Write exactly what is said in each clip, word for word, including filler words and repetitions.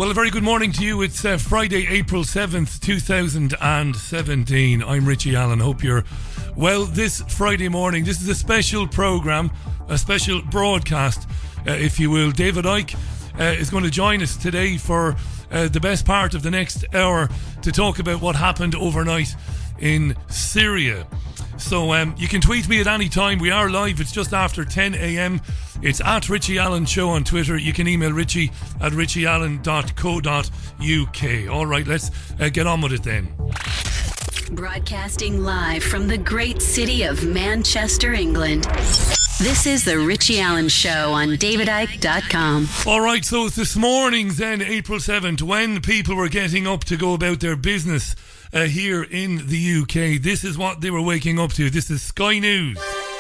Well, a very good morning to you. It's uh, Friday, April seventh, two thousand seventeen. I'm Richie Allen. Hope you're well this Friday morning. This is a special programme, a special broadcast, uh, if you will. David Icke uh, is going to join us today for uh, the best part of the next hour to talk about what happened overnight in Syria. So um, you can tweet me at any time. We are live. It's just after ten a.m. It's at Richie Allen Show on Twitter. You can email richie at richieallen dot co dot uk. All right, let's uh, get on with it then. Broadcasting live from the great city of Manchester, England. This is the Richie Allen Show on david icke dot com. All right, so it's this morning's then, April seventh, when people were getting up to go about their business uh, here in the U K. This is what they were waking up to. This is Sky News.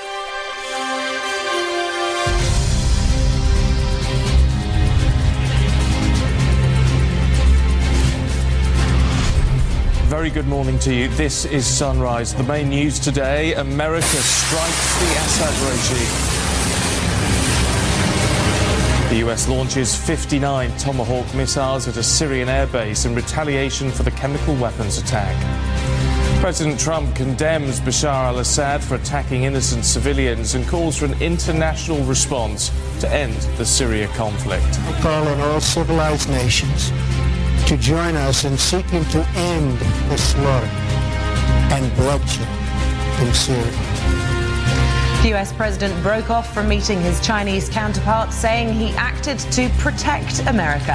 Very good morning to you. This is Sunrise. The main news today: America strikes the Assad regime. The U S launches fifty-nine Tomahawk missiles at a Syrian airbase in retaliation for the chemical weapons attack. President Trump condemns Bashar al-Assad for attacking innocent civilians and calls for an international response to end the Syria conflict. I call on all civilized nations to join us in seeking to end the slaughter and bloodshed in Syria. The U S president broke off from meeting his Chinese counterpart, saying he acted to protect America.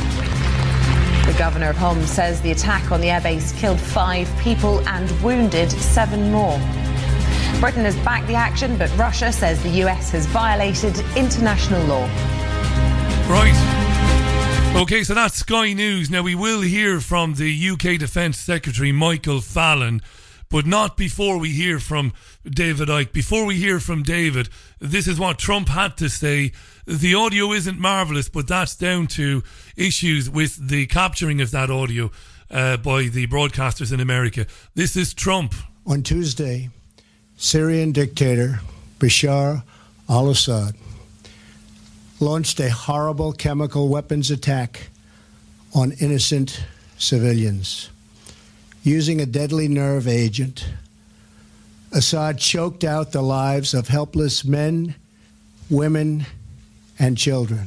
The governor of Homs says the attack on the airbase killed five people and wounded seven more. Britain has backed the action, but Russia says the U S has violated international law. Right. OK, so that's Sky News. Now, we will hear from the U K Defence Secretary, Michael Fallon, but not before we hear from David Icke. Before we hear from David, this is what Trump had to say. The audio isn't marvellous, but that's down to issues with the capturing of that audio uh, by the broadcasters in America. This is Trump. On Tuesday, Syrian dictator Bashar al-Assad launched a horrible chemical weapons attack on innocent civilians. Using a deadly nerve agent, Assad choked out the lives of helpless men, women, and children.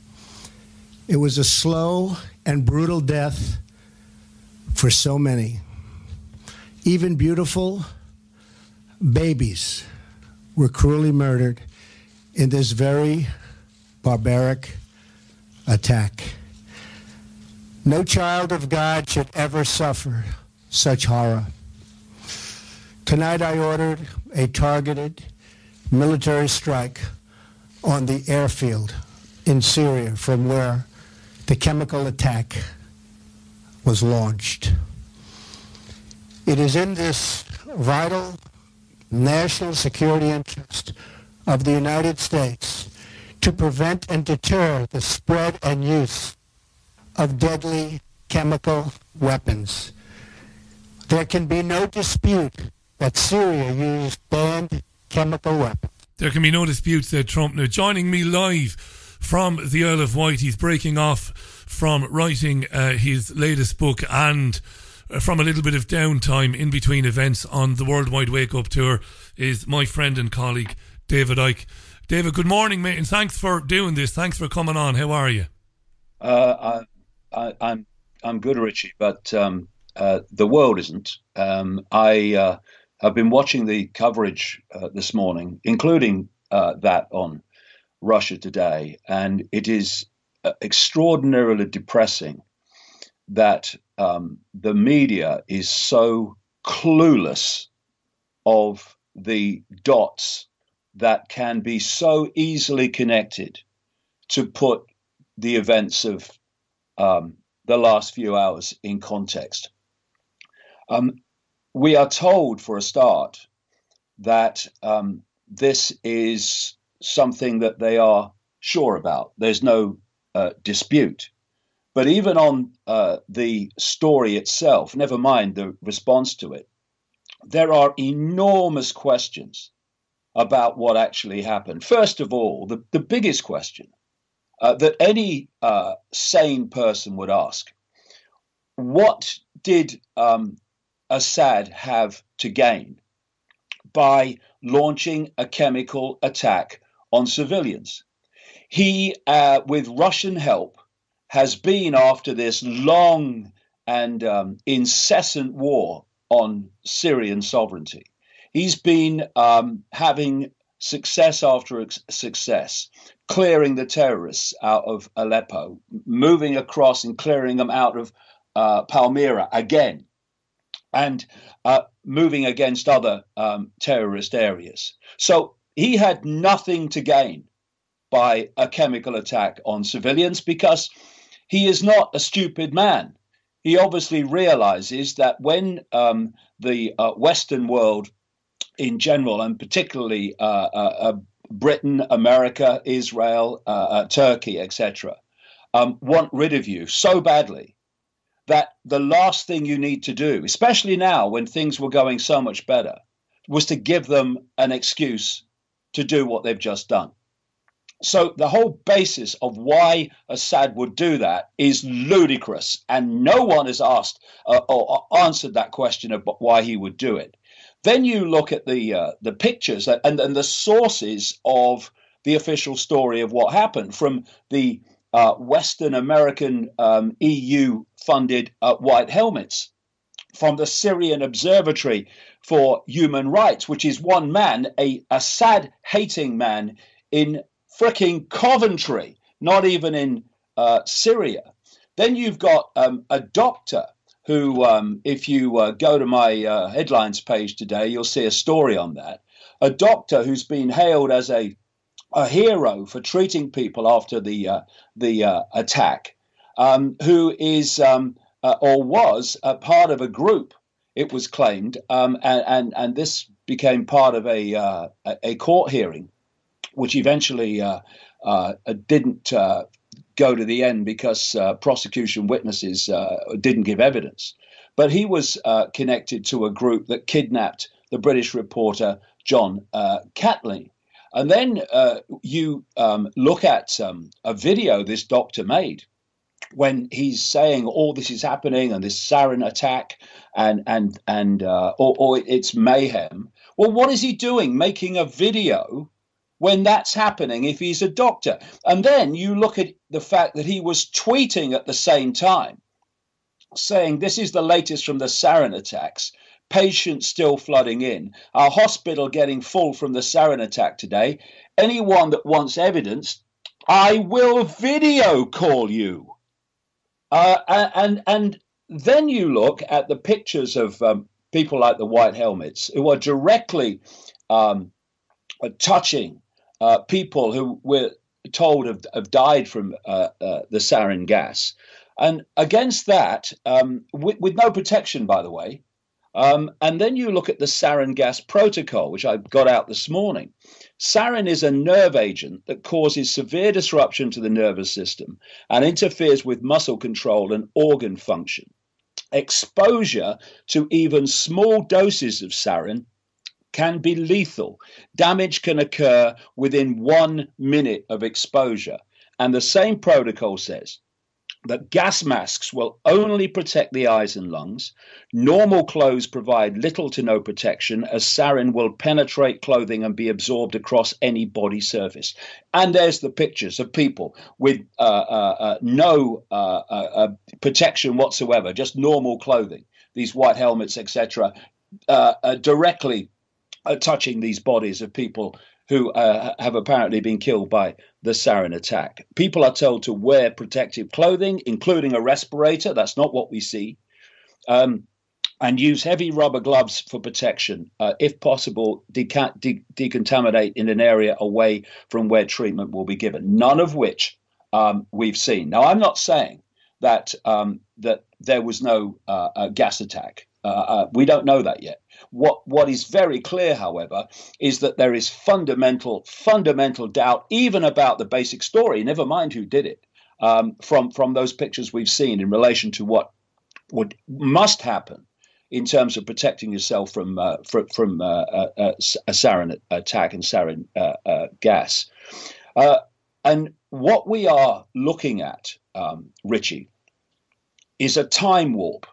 It was a slow and brutal death for so many. Even beautiful babies were cruelly murdered in this very barbaric attack. No child of God should ever suffer such horror. Tonight I ordered a targeted military strike on the airfield in Syria from where the chemical attack was launched. It is in this vital national security interest of the United States to prevent and deter the spread and use of deadly chemical weapons. There can be no dispute that Syria used banned chemical weapons. There can be no dispute, said Trump. Now, joining me live from the Isle of Wight, he's breaking off from writing uh, his latest book and uh, from a little bit of downtime in between events on the Worldwide Wake Up Tour, is my friend and colleague, David Icke. David, good morning, mate, and thanks for doing this. Thanks for coming on. How are you? Uh, I, I, I'm I'm good, Richie, but um, uh, the world isn't. Um, I uh, have been watching the coverage uh, this morning, including uh, that on Russia Today, and it is uh, extraordinarily depressing that um, the media is so clueless of the dots that can be so easily connected to put the events of um, the last few hours in context. Um, we are told, for a start, that um, this is something that they are sure about. There's no uh, dispute. But even on uh, the story itself, never mind the response to it, there are enormous questions about what actually happened. First of all, the, the biggest question, uh, that any uh, sane person would ask. What did um, Assad have to gain by launching a chemical attack on civilians? He, uh, with Russian help, has been after this long and um, incessant war on Syrian sovereignty. He's been um, having success after success, clearing the terrorists out of Aleppo, moving across and clearing them out of uh, Palmyra again, and uh, moving against other um, terrorist areas. So he had nothing to gain by a chemical attack on civilians because he is not a stupid man. He obviously realizes that when um, the uh, Western world in general, and particularly uh, uh, uh, Britain, America, Israel, uh, uh, Turkey, et cetera, um, want rid of you so badly that the last thing you need to do, especially now when things were going so much better, was to give them an excuse to do what they've just done. So the whole basis of why Assad would do that is ludicrous, and no one has asked uh, or answered that question about why he would do it. Then you look at the uh, the pictures and, and the sources of the official story of what happened from the uh, Western American um, E U-funded uh, White Helmets, from the Syrian Observatory for Human Rights, which is one man, a Assad-hating man in fricking Coventry, not even in uh, Syria. Then you've got um, a doctor who, um, if you uh, go to my uh, headlines page today, you'll see a story on that. A doctor who's been hailed as a, a hero for treating people after the uh, the uh, attack, um, who is um, uh, or was a part of a group, it was claimed, um, and, and and this became part of a uh, a court hearing, which eventually uh, uh, didn't uh, go to the end because uh, prosecution witnesses uh, didn't give evidence. But he was uh, connected to a group that kidnapped the British reporter John uh, Catlin. And then uh, you um, look at um, a video this doctor made when he's saying all this is happening and this sarin attack and and and uh, or, or it's mayhem. Well, what is he doing? Making a video when that's happening if he's a doctor? And then you look at the fact that he was tweeting at the same time saying this is the latest from the sarin attacks. Patients still flooding in. Our hospital getting full from the sarin attack today. Anyone that wants evidence, I will video call you. Uh, and and then you look at the pictures of um, people like the White Helmets who are directly um, touching uh, people who were told have, have died from uh, uh, the sarin gas. And against that, um, with, with no protection, by the way. Um, and then you look at the sarin gas protocol, which I got out this morning. Sarin is a nerve agent that causes severe disruption to the nervous system and interferes with muscle control and organ function. Exposure to even small doses of sarin can be lethal. Damage can occur within one minute of exposure. And the same protocol says that gas masks will only protect the eyes and lungs. Normal clothes provide little to no protection, as sarin will penetrate clothing and be absorbed across any body surface. And there's the pictures of people with uh, uh, uh, no uh, uh, uh, protection whatsoever, just normal clothing, these white helmets, et cetera, uh, uh, directly uh, touching these bodies of people who uh, have apparently been killed by the sarin attack. People are told to wear protective clothing, including a respirator. That's not what we see. Um, and use heavy rubber gloves for protection. Uh, if possible, deca- de- decontaminate in an area away from where treatment will be given, none of which um, we've seen. Now, I'm not saying that, um, that there was no uh, uh, gas attack. Uh, uh, we don't know that yet. What what is very clear, however, is that there is fundamental, fundamental doubt even about the basic story, never mind who did it, um, from, from those pictures we've seen in relation to what would must happen in terms of protecting yourself from uh, from, from uh, uh, a sarin attack and sarin uh, uh, gas. Uh, and what we are looking at, um, Richie, is a time warp.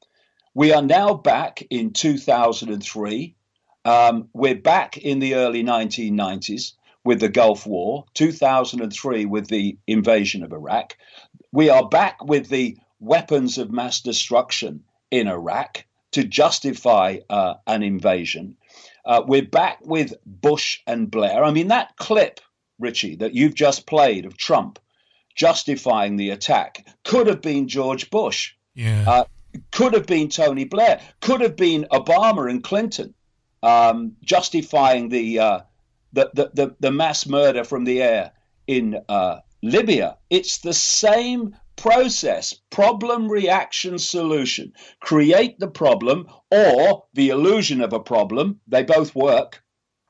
We are now back in two thousand three. Um, we're back in the early nineteen nineties with the Gulf War, two thousand three with the invasion of Iraq. We are back with the weapons of mass destruction in Iraq to justify uh, an invasion. Uh, we're back with Bush and Blair. I mean, that clip, Richie, that you've just played of Trump justifying the attack could have been George Bush. Yeah. Uh, could have been Tony Blair. Could have been Obama and Clinton um, justifying the, uh, the, the, the, the mass murder from the air in uh, Libya. It's the same process, problem, reaction, solution. Create the problem or the illusion of a problem. They both work.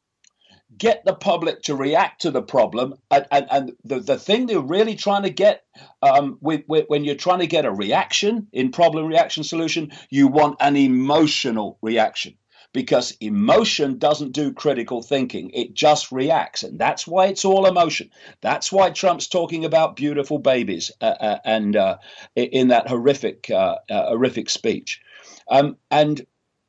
Get the public to react to the problem. And, and, and the, the thing they're really trying to get um, with, with, when you're trying to get a reaction in problem, reaction, solution, you want an emotional reaction. Because emotion doesn't do critical thinking. It just reacts. And that's why it's all emotion. That's why Trump's talking about beautiful babies uh, uh, and uh, in that horrific, uh, uh, horrific speech. Um, and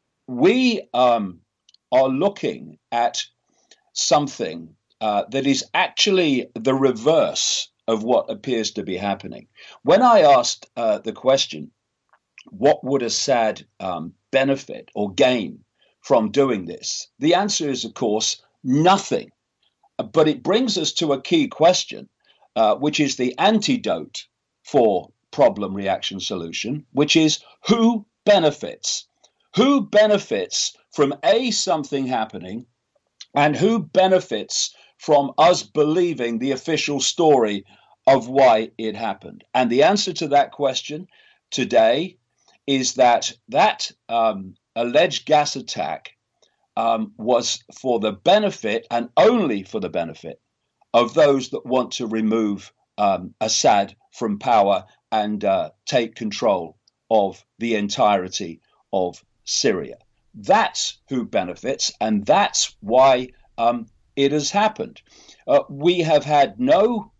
we um, are looking at something uh, that is actually the reverse of what appears to be happening. When I asked uh, the question, what would Assad um, benefit or gain from doing this? The answer is, of course, nothing. But it brings us to a key question, uh, which is the antidote for problem, reaction, solution, which is who benefits? Who benefits from A, something happening, and who benefits from us believing the official story of why it happened? And the answer to that question today is that that um, alleged gas attack um, was for the benefit and only for the benefit of those that want to remove um, Assad from power and uh, take control of the entirety of Syria. That's who benefits, and that's why um, it has happened. Uh, we have had no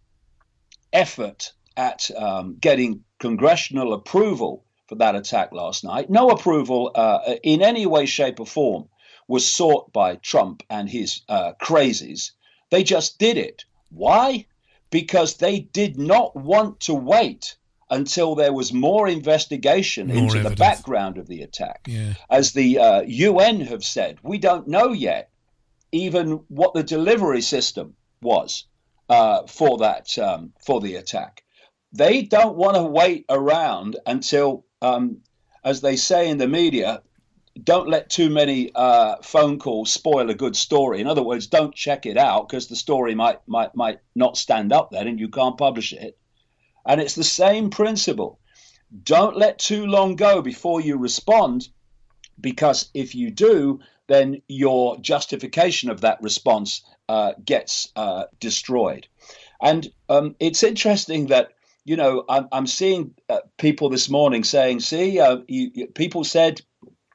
effort at um, getting congressional approval for that attack last night. No approval uh, in any way, shape, or form was sought by Trump and his uh, crazies. They just did it. Why? Because they did not want to wait until there was more investigation more into evidence. The background of the attack. Yeah. As the uh, U N have said, we don't know yet even what the delivery system was uh, for that um, for the attack. They don't want to wait around until, um, as they say in the media, don't let too many uh, phone calls spoil a good story. In other words, don't check it out because the story might might might not stand up then and you can't publish it. And it's the same principle. Don't let too long go before you respond, because if you do, then your justification of that response uh, gets uh, destroyed. And um, it's interesting that, you know, I'm, I'm seeing uh, people this morning saying, see, uh, you, you, people said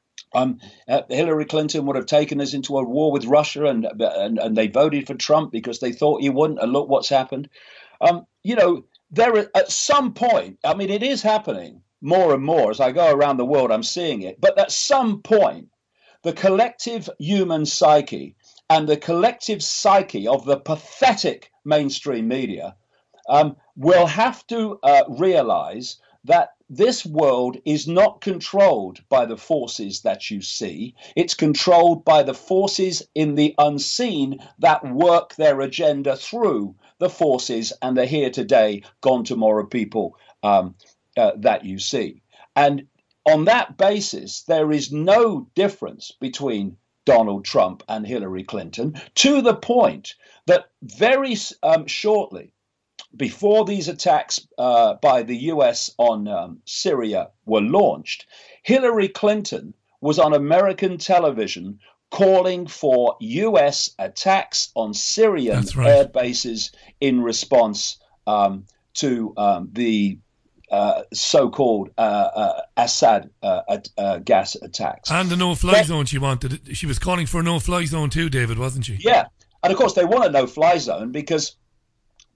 um, uh, Hillary Clinton would have taken us into a war with Russia and, and, and they voted for Trump because they thought he wouldn't. And look what's happened. Um, you know, there at some point, I mean, it is happening more and more as I go around the world, I'm seeing it. But at some point, the collective human psyche and the collective psyche of the pathetic mainstream media um, will have to uh, realize that this world is not controlled by the forces that you see. It's controlled by the forces in the unseen that work their agenda through the forces and the here today, gone tomorrow people um, uh, that you see. And on that basis, there is no difference between Donald Trump and Hillary Clinton, to the point that very um, shortly before these attacks uh, by the U S on um, Syria were launched, Hillary Clinton was on American television calling for U S attacks on Syrian right. air bases in response um, to um, the uh, so-called uh, uh, Assad uh, uh, gas attacks. And the no-fly but, zone she wanted. She was calling for a no-fly zone too, David, wasn't she? Yeah. And of course, they want a no-fly zone because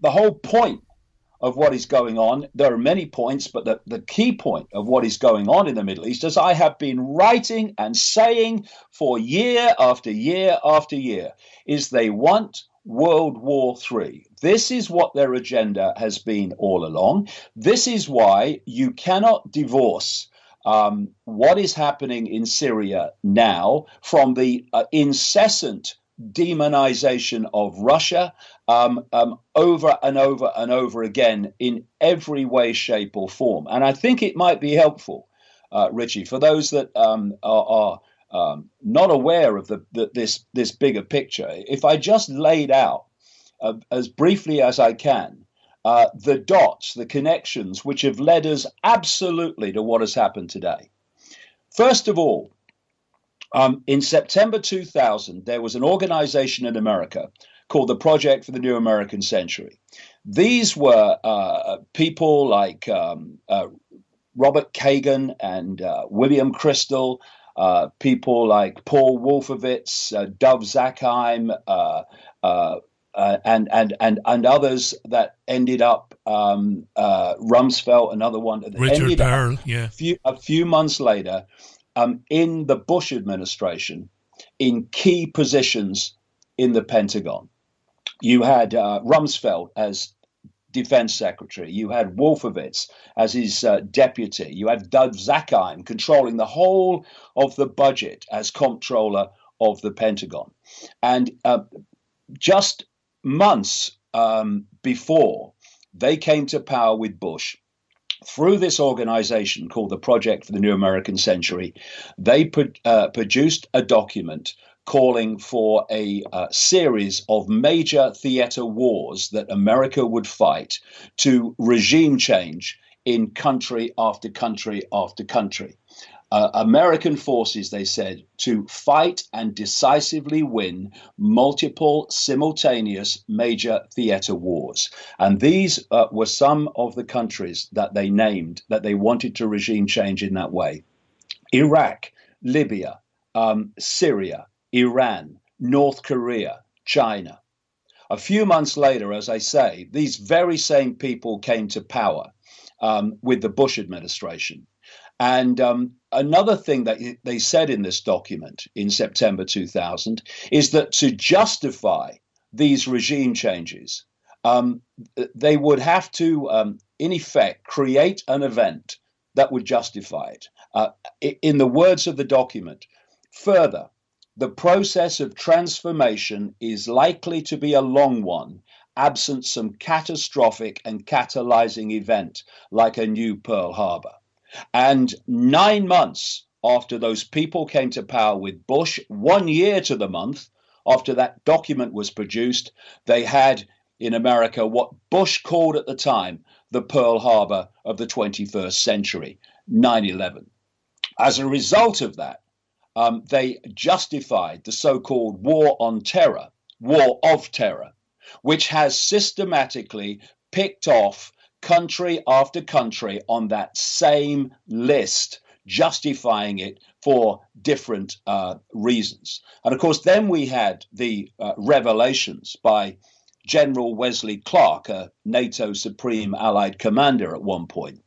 the whole point of what is going on, there are many points, but the, the key point of what is going on in the Middle East, as I have been writing and saying for year after year after year, is they want World War Three. This is what their agenda has been all along. This is why you cannot divorce um, what is happening in Syria now from the uh, incessant demonization of Russia um, um, over and over and over again in every way, shape or form. And I think it might be helpful, uh, Richie, for those that um, are, are um, not aware of the, the, this, this bigger picture, if I just laid out uh, as briefly as I can uh, the dots, the connections which have led us absolutely to what has happened today. First of all, Um, in September two thousand, there was an organization in America called the Project for the New American Century. These were uh, people like um, uh, Robert Kagan and uh, William Kristol, uh, people like Paul Wolfowitz, uh, Dov Zakheim, uh, uh, uh, and, and, and, and others that ended up, um, uh, Rumsfeld, another one. Richard Pearl, yeah. A few, a few months later, Um, in the Bush administration, in key positions in the Pentagon. You had uh, Rumsfeld as defense secretary. You had Wolfowitz as his uh, deputy. You had Dov Zakheim controlling the whole of the budget as comptroller of the Pentagon. And uh, just months um, before they came to power with Bush, through this organization called the Project for the New American Century, they pro- uh, produced a document calling for a uh, series of major theater wars that America would fight to regime change in country after country after country. Uh, American forces, they said, to fight and decisively win multiple simultaneous major theater wars. And these uh, were some of the countries that they named that they wanted to regime change in that way: Iraq, Libya, um, Syria, Iran, North Korea, China. A few months later, as I say, these very same people came to power um, with the Bush administration. And um, another thing that they said in this document in September two thousand is that to justify these regime changes, um, they would have to, um, in effect, create an event that would justify it. Uh, in the words of the document, further, the process of transformation is likely to be a long one, absent some catastrophic and catalyzing event like a new Pearl Harbor. And nine months after those people came to power with Bush, one year to the month after that document was produced, they had in America what Bush called at the time the Pearl Harbor of the twenty-first century, nine eleven. As a result of that, um, they justified the so-called war on terror, war of terror, which has systematically picked off country after country on that same list, justifying it for different uh, reasons. And of course, then we had the uh, revelations by General Wesley Clark, a NATO Supreme Allied Commander at one point,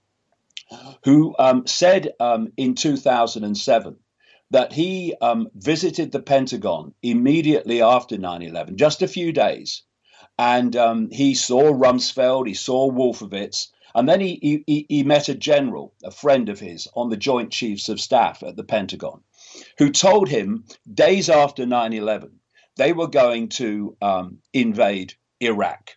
who um, said um, in two thousand seven that he um, visited the Pentagon immediately after nine eleven, just a few days. And um, he saw Rumsfeld, he saw Wolfowitz, and then he, he, he met a general, a friend of his, on the Joint Chiefs of Staff at the Pentagon, who told him days after nine eleven, they were going to um, invade Iraq.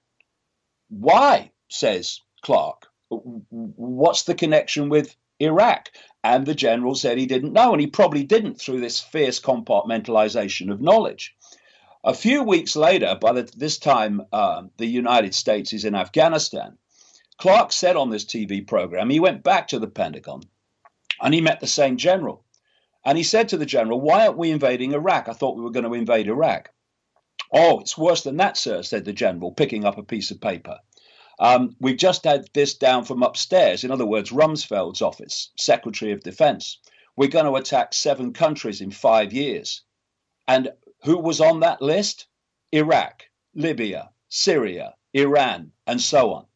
Why, says Clark, what's the connection with Iraq? And the general said he didn't know, and he probably didn't through this fierce compartmentalization of knowledge. A few weeks later, by the, this time uh, the United States is in Afghanistan, Clark said on this T V program, he went back to the Pentagon and he met the same general. And he said to the general, why aren't we invading Iraq? I thought we were going to invade Iraq. Oh, it's worse than that, sir, said the general, picking up a piece of paper. Um, we've just had this down from upstairs. In other words, Rumsfeld's office, Secretary of Defense. We're going to attack seven countries in five years. And who was on that list? Iraq, Libya, Syria, Iran, and so on.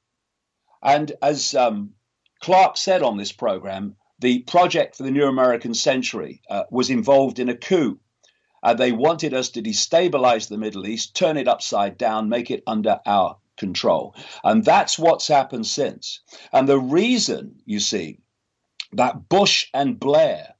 And as um, Clark said on this program, the Project for the New American Century uh, was involved in a coup. Uh, they wanted us to destabilize the Middle East, turn it upside down, make it under our control. And that's what's happened since. And the reason, you see, that Bush and Blair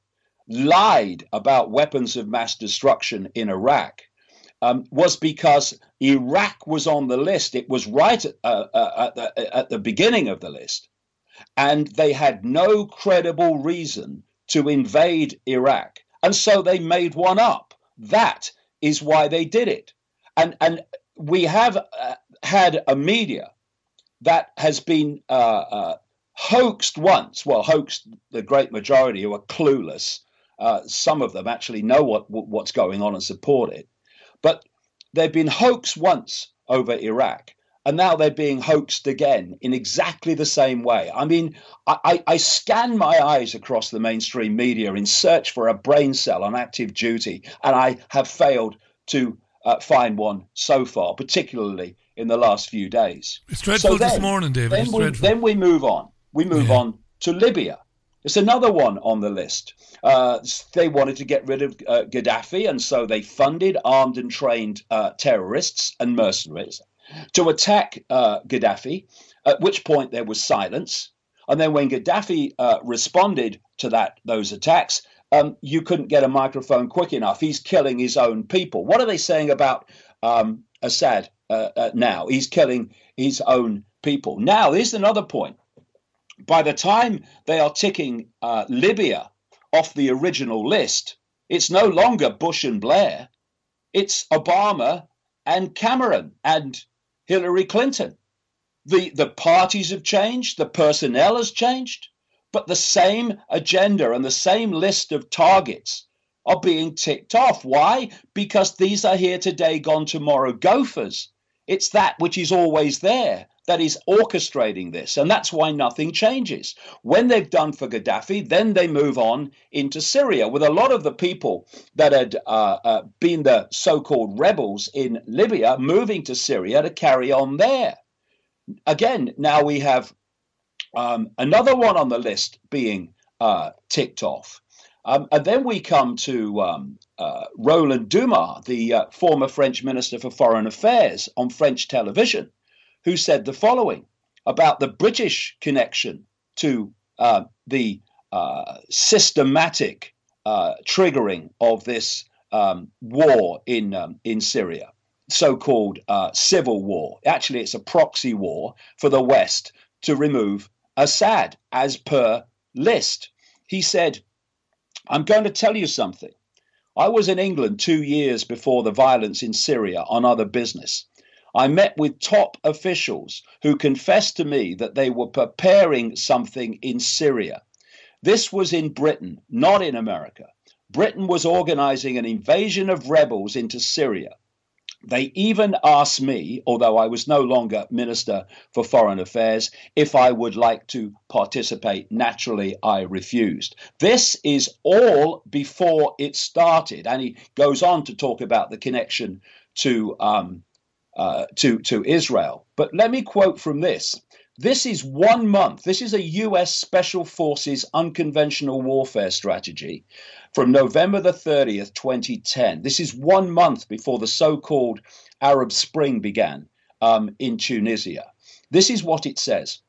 lied about weapons of mass destruction in Iraq um, was because Iraq was on the list. It was right at, uh, uh, at, the, at the beginning of the list. And they had no credible reason to invade Iraq. And so they made one up. That is why they did it. And, and we have uh, had a media that has been uh, uh, hoaxed once. Well, hoaxed the great majority who are clueless. Uh, some of them actually know what what's going on and support it. But they've been hoaxed once over Iraq. And now they're being hoaxed again in exactly the same way. I mean, I, I scan my eyes across the mainstream media in search for a brain cell on active duty, and I have failed to uh, find one so far, particularly in the last few days. It's dreadful so then, this morning, David. Then it's we, dreadful. Then we move on. We move yeah. on to Libya. It's another one on the list. Uh, they wanted to get rid of uh, Gaddafi, and so they funded armed and trained uh, terrorists and mercenaries to attack uh, Gaddafi, at which point there was silence. And then when Gaddafi uh, responded to that those attacks, um, you couldn't get a microphone quick enough. He's killing his own people. What are they saying about um, Assad uh, uh, now? He's killing his own people. Now, here's another point. By the time they are ticking uh, Libya off the original list, it's no longer Bush and Blair. It's Obama and Cameron and Hillary Clinton. The, the parties have changed, the personnel has changed, but the same agenda and the same list of targets are being ticked off. Why? Because these are here today, gone tomorrow gophers. It's that which is always there that is orchestrating this, and that's why nothing changes. When they've done for Gaddafi, then they move on into Syria, with a lot of the people that had uh, uh, been the so-called rebels in Libya moving to Syria to carry on there. Again, now we have um, another one on the list being uh, ticked off. Um, and then we come to um, uh, Roland Dumas, the uh, former French Minister for Foreign Affairs, on French television, who said the following about the British connection to uh, the uh, systematic uh, triggering of this um, war in um, in Syria, so-called uh, civil war. Actually, it's a proxy war for the West to remove Assad, as per list. He said, I'm going to tell you something. I was in England two years before the violence in Syria on other business. I met with top officials who confessed to me that they were preparing something in Syria. This was in Britain, not in America. Britain was organizing an invasion of rebels into Syria. They even asked me, although I was no longer Minister for Foreign Affairs, if I would like to participate. Naturally, I refused. This is all before it started. And he goes on to talk about the connection to um, Uh, to, to Israel. But let me quote from this. This is one month. This is a U S Special Forces unconventional warfare strategy from November the thirtieth, twenty ten. This is one month before the so-called Arab Spring began um, in Tunisia. This is what it says.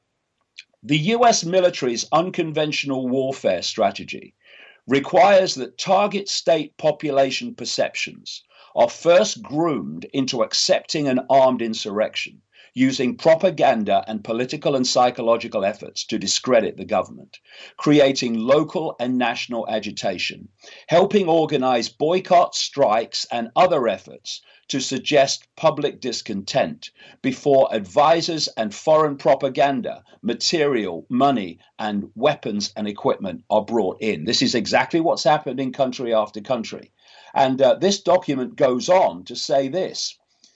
The U S military's unconventional warfare strategy requires that target state population perceptions are first groomed into accepting an armed insurrection, using propaganda and political and psychological efforts to discredit the government, creating local and national agitation, helping organize boycotts, strikes, and other efforts to suggest public discontent before advisors and foreign propaganda, material, money, and weapons and equipment are brought in. This is exactly what's happened in country after country. And uh, this document goes on to say this,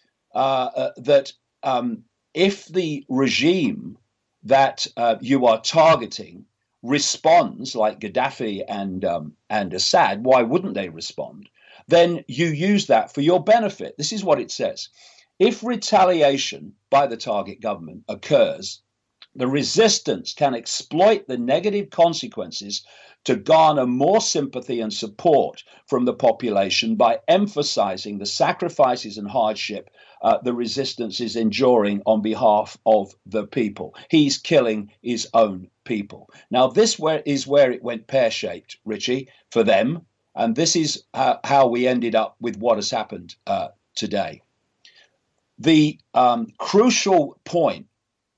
uh, uh, that um, if the regime that uh, you are targeting responds like Gaddafi and, um, and Assad, why wouldn't they respond? Then you use that for your benefit. This is what it says. if retaliation by the target government occurs, the resistance can exploit the negative consequences to garner more sympathy and support from the population by emphasizing the sacrifices and hardship uh, the resistance is enduring on behalf of the people. He's killing his own people. Now, this where is where it went pear-shaped, Richie, for them. And this is uh, how we ended up with what has happened uh, today. The um, crucial point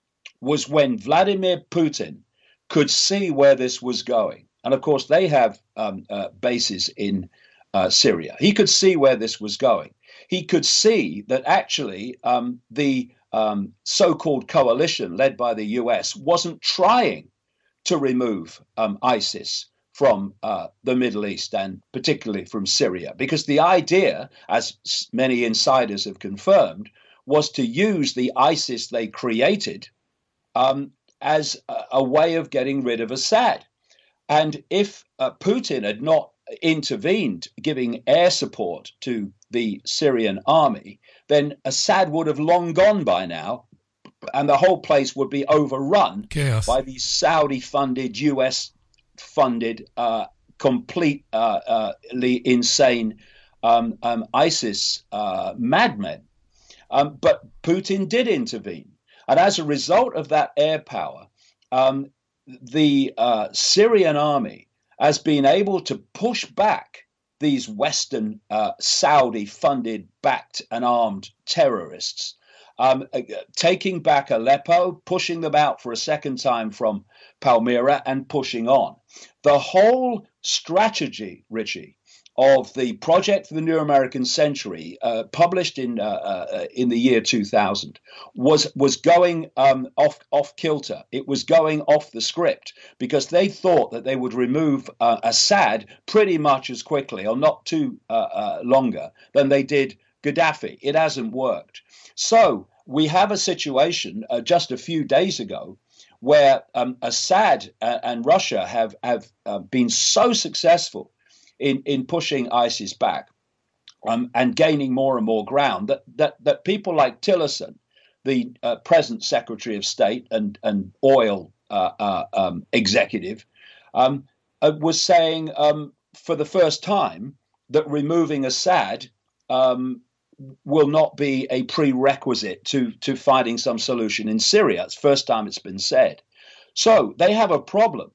was when Vladimir Putin could see where this was going. And of course, they have um, uh, bases in uh, Syria. He could see where this was going. He could see that actually um, the um, so-called coalition led by the U S wasn't trying to remove um, ISIS from uh, the Middle East and particularly from Syria, because the idea, as many insiders have confirmed, was to use the ISIS they created um, as a, a way of getting rid of Assad. And if uh, Putin had not intervened, giving air support to the Syrian army, then Assad would have long gone by now, and the whole place would be overrun Chaos. by these Saudi-funded, U S-funded, uh, completely uh, uh, insane um, um, ISIS uh, madmen. Um, but Putin did intervene. And as a result of that air power, um, the uh, Syrian army has been able to push back these Western uh, Saudi-funded, backed and armed terrorists, um, uh, taking back Aleppo, pushing them out for a second time from Palmyra and pushing on. The whole strategy, Richie, of the Project for the New American Century, uh, published in uh, uh, in the year two thousand, was was going um, off off kilter. It was going off the script because they thought that they would remove uh, Assad pretty much as quickly, or not too uh, uh, longer, than they did Gaddafi. It hasn't worked. So we have a situation uh, just a few days ago where um, Assad and, and Russia have have uh, been so successful in, in pushing ISIS back um, and gaining more and more ground, that that, that people like Tillerson, the uh, present Secretary of State and, and oil uh, uh, um, executive, um, uh, was saying um, for the first time that removing Assad um, will not be a prerequisite to, to finding some solution in Syria. It's the first time it's been said. So they have a problem.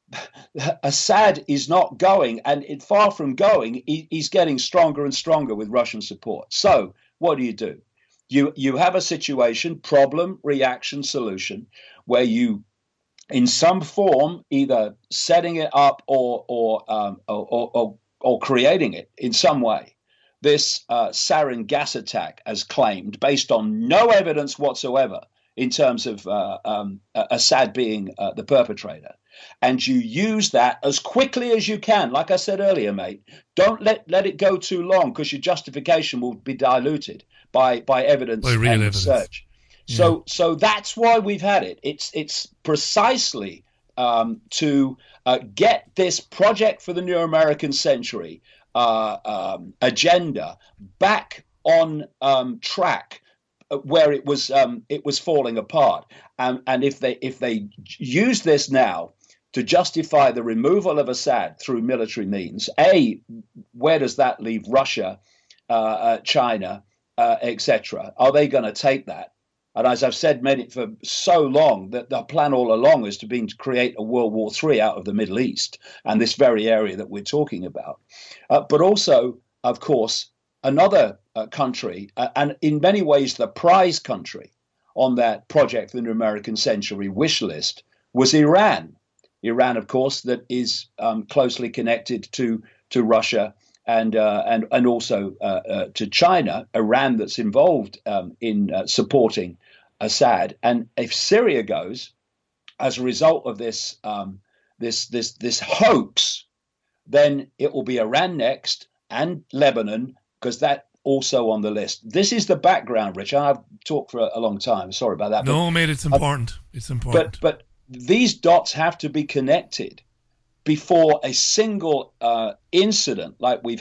Assad is not going, and it, far from going, he, he's getting stronger and stronger with Russian support. So what do you do? You you have a situation, problem, reaction, solution, where you, in some form, either setting it up or or um, or, or, or creating it in some way. This uh, sarin gas attack, as claimed, based on no evidence whatsoever in terms of uh, um, Assad being uh, the perpetrator. And you use that as quickly as you can. Like I said earlier, mate, don't let, let it go too long, because your justification will be diluted by, by evidence by real and evidence. research. Yeah. So so that's why we've had it. It's it's precisely um, to uh, get this Project for the New American Century uh, um, agenda back on um, track, where it was um, it was falling apart. And and if they if they use this now to justify the removal of Assad through military means, A, where does that leave Russia, uh, uh, China, uh, et cetera? Are they going to take that? And as I've said many for so long, that the plan all along has been to create a World War Three out of the Middle East and this very area that we're talking about. Uh, but also, of course, another uh, country, uh, and in many ways the prize country on that Project for the New American Century wish list, was Iran. Iran, of course, that is um, closely connected to to Russia and uh, and and also uh, uh, to China. Iran that's involved um, in uh, supporting Assad. And if Syria goes, as a result of this um, this this this hoax, then it will be Iran next and Lebanon, because that also on the list. This is the background, Rich. I've talked for a, a long time. Sorry about that. No, but, mate, it's important. Uh, it's important. But but. These dots have to be connected before a single uh, incident like we've had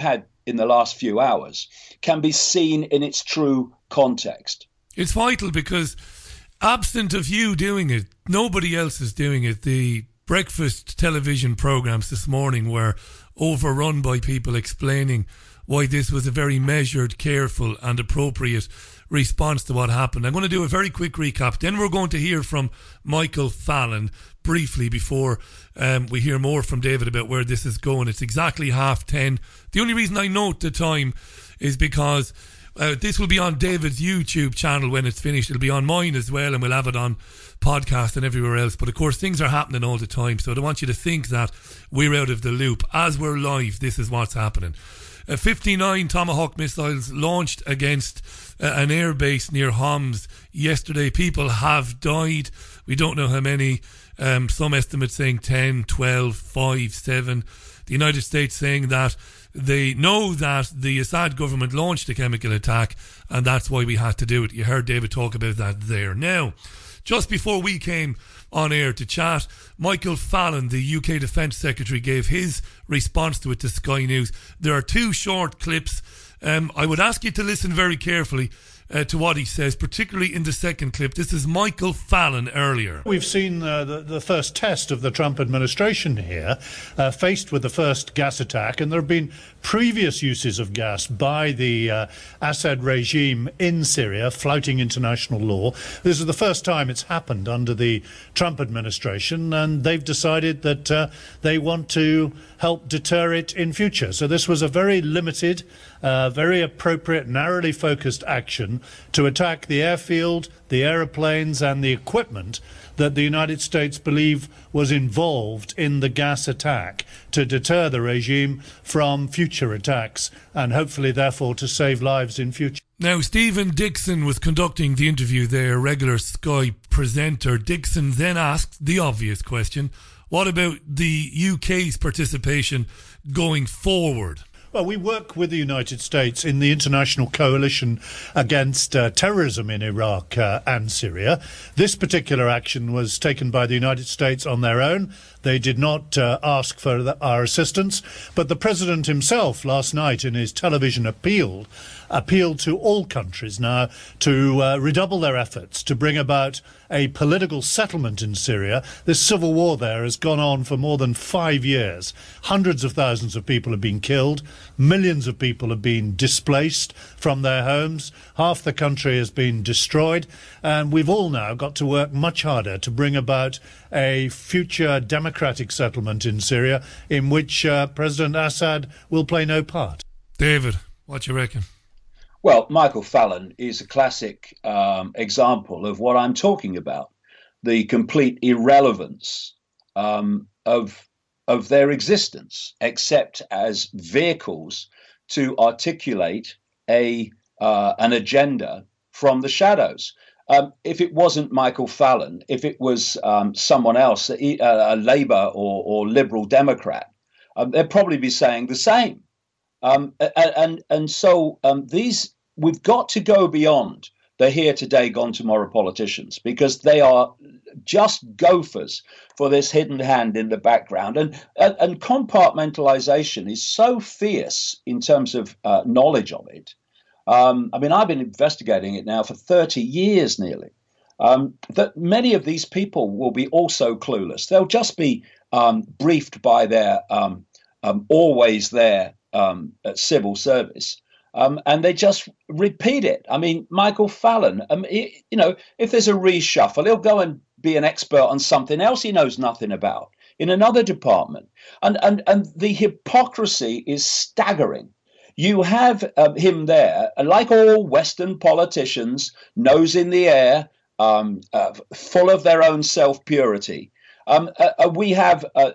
in the last few hours can be seen in its true context. It's vital because absent of you doing it, nobody else is doing it. The breakfast television programs this morning were overrun by people explaining why this was a very measured, careful and appropriate response to what happened. I'm going to do a very quick recap. Then we're going to hear from Michael Fallon briefly before um, we hear more from David about where this is going. It's exactly half ten. The only reason I note the time is because uh, this will be on David's YouTube channel when it's finished. It'll be on mine as well, and we'll have it on podcast and everywhere else. But of course things are happening all the time, so I don't want you to think that we're out of the loop. As we're live, this is what's happening. Uh, fifty-nine Tomahawk missiles launched against uh, an airbase near Homs yesterday. People have died. We don't know how many. Um, some estimates saying ten, twelve, five, seven. The United States saying that they know that the Assad government launched a chemical attack and that's why we had to do it. You heard David talk about that there. Now, just before we came on air to chat, Michael Fallon, the U K Defence Secretary, gave his response to it to Sky News. There are two short clips. Um, I would ask you to listen very carefully uh, to what he says, particularly in the second clip. This is Michael Fallon earlier. We've seen uh, the, the first test of the Trump administration here, uh, faced with the first gas attack, and there have been previous uses of gas by the uh, Assad regime in Syria, flouting international law. This is the first time it's happened under the Trump administration, and they've decided that uh, they want to help deter it in future. So this was a very limited, uh, very appropriate, narrowly focused action to attack the airfield, the aeroplanes and the equipment that the United States believe was involved in the gas attack, to deter the regime from future attacks and hopefully therefore to save lives in future. Now, Stephen Dixon was conducting the interview there, regular Sky presenter. Dixon then asked the obvious question: what about the U K's participation going forward? Well, we work with the United States in the international coalition against uh, terrorism in Iraq uh, and Syria. This particular action was taken by the United States on their own. They did not uh, ask for the, our assistance. But the President himself last night in his television appeal appealed to all countries now to uh, redouble their efforts to bring about a political settlement in Syria. This civil war there has gone on for more than five years. Hundreds of thousands of people have been killed. Millions of people have been displaced from their homes. Half the country has been destroyed. And we've all now got to work much harder to bring about a future democratic settlement in Syria in which uh, President Assad will play no part. David, what do you reckon? Well, Michael Fallon is a classic um, example of what I'm talking about, the complete irrelevance um, of of their existence, except as vehicles to articulate a uh, an agenda from the shadows. Um, if it wasn't Michael Fallon, if it was um, someone else, a, a Labour or, or Liberal Democrat, um, they'd probably be saying the same. Um, and, and and so um, these we've got to go beyond the here today, gone tomorrow politicians, because they are just gophers for this hidden hand in the background. And and, and compartmentalization is so fierce in terms of uh, knowledge of it. Um, I mean, I've been investigating it now for thirty years nearly. Um, that many of these people will be also clueless. They'll just be um, briefed by their um, um, always there um, civil service. Um, and they just repeat it. I mean, Michael Fallon, um, he, you know, if there's a reshuffle, he'll go and be an expert on something else he knows nothing about in another department. And and and the hypocrisy is staggering. You have um, him there, like all Western politicians, nose in the air, um, uh, full of their own self-purity. Um, uh, we have uh,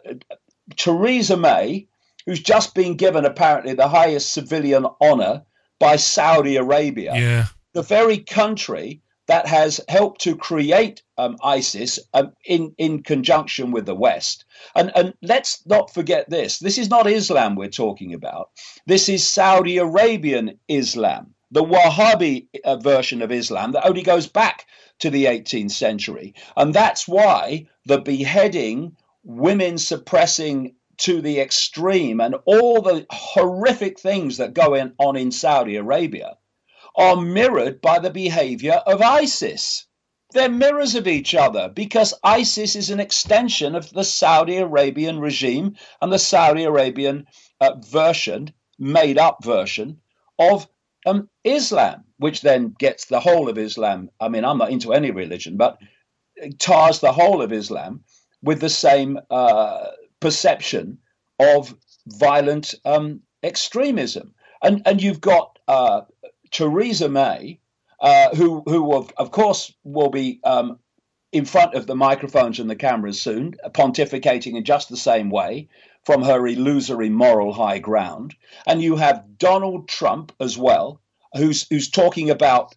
Theresa May, who's just been given apparently the highest civilian honor by Saudi Arabia, yeah. the very country that has helped to create um, ISIS um, in, in conjunction with the West. And, and let's not forget this. This is not Islam we're talking about. This is Saudi Arabian Islam, the Wahhabi uh, version of Islam that only goes back to the eighteenth century. And that's why the beheading, women suppressing to the extreme, and all the horrific things that go in, on in Saudi Arabia are mirrored by the behavior of ISIS. They're mirrors of each other, because ISIS is an extension of the Saudi Arabian regime and the Saudi Arabian uh, version, made up version of um, Islam, which then gets the whole of Islam. I mean, I'm not into any religion, but it tars the whole of Islam with the same uh, perception of violent um, extremism. And, and you've got uh, Theresa May, Uh, who, who of, of course, will be um, in front of the microphones and the cameras soon, pontificating in just the same way from her illusory moral high ground. And you have Donald Trump as well, who's who's talking about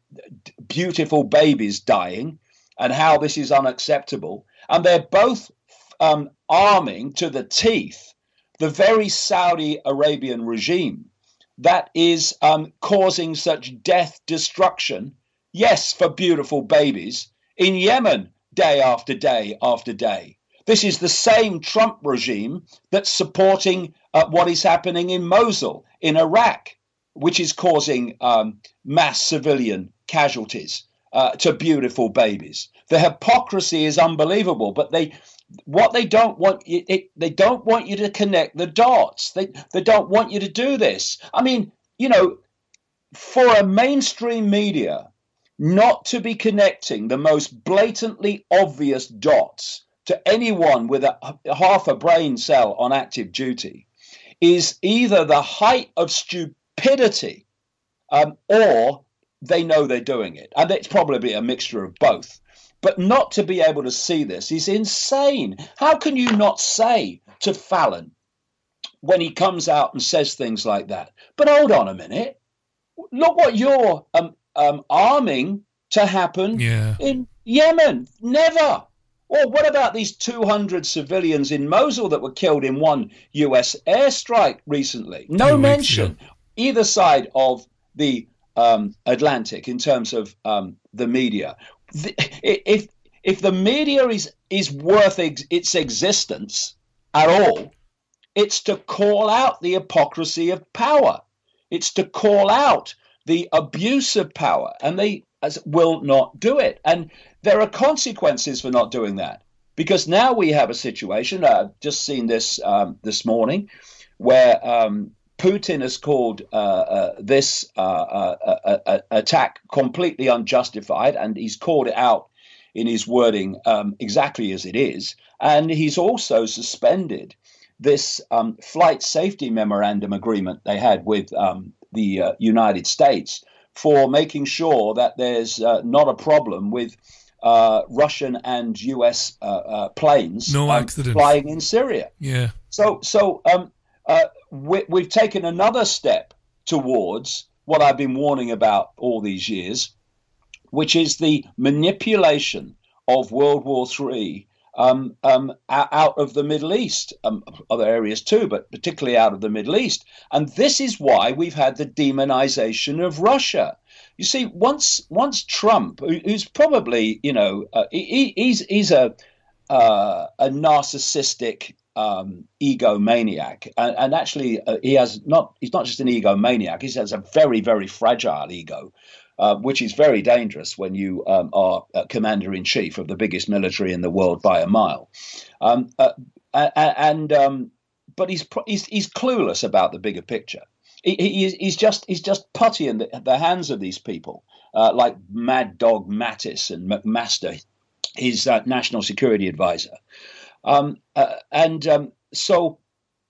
beautiful babies dying and how this is unacceptable. And they're both um, arming to the teeth the very Saudi Arabian regime that is um, causing such death, destruction, yes, for beautiful babies, in Yemen, day after day after day. This is the same Trump regime that's supporting uh, what is happening in Mosul, in Iraq, which is causing um, mass civilian casualties uh, to beautiful babies. The hypocrisy is unbelievable, but they... What they don't want you, it, they don't want you to connect the dots. They they don't want you to do this. I mean, you know, for a mainstream media not to be connecting the most blatantly obvious dots to anyone with a, a half a brain cell on active duty is either the height of stupidity, um, or they know they're doing it, and it's probably a mixture of both. But not to be able to see this is insane. How can you not say to Fallon when he comes out and says things like that, but hold on a minute, look what you're um, um, arming to happen yeah. in Yemen? Never. Or what about these two hundred civilians in Mosul that were killed in one U S airstrike recently? No Two mention weeks, yeah. either side of the um, Atlantic in terms of um, the media. The, if if the media is is worth ex, its existence at all, it's to call out the hypocrisy of power. It's to call out the abuse of power, and they as, will not do it. And there are consequences for not doing that, because now we have a situation. I've just seen this um, this morning, where um, Putin has called uh, uh, this uh, uh, uh, uh, attack completely unjustified, and he's called it out in his wording um, exactly as it is. And he's also suspended this um, flight safety memorandum agreement they had with um, the uh, United States for making sure that there's uh, not a problem with uh, Russian and U S uh, uh, planes no um, accidents. flying in Syria. Yeah. So, so um, uh, we, we've taken another step towards what I've been warning about all these years, which is the manipulation of World War Three um, um, out of the Middle East, um, other areas too, but particularly out of the Middle East. And this is why we've had the demonization of Russia. You see, once once Trump, who's probably, you know, uh, he, he's he's a uh, a narcissistic um, egomaniac, and, and actually uh, he has not. He's not just an egomaniac. He has a very very fragile ego, uh, which is very dangerous when you um, are uh, commander in chief of the biggest military in the world by a mile. Um, uh, and um, but he's he's he's clueless about the bigger picture. He, he, he's just he's just putty in the, the hands of these people, uh, like Mad Dog Mattis and McMaster, his uh, national security advisor. Um, uh, and um, so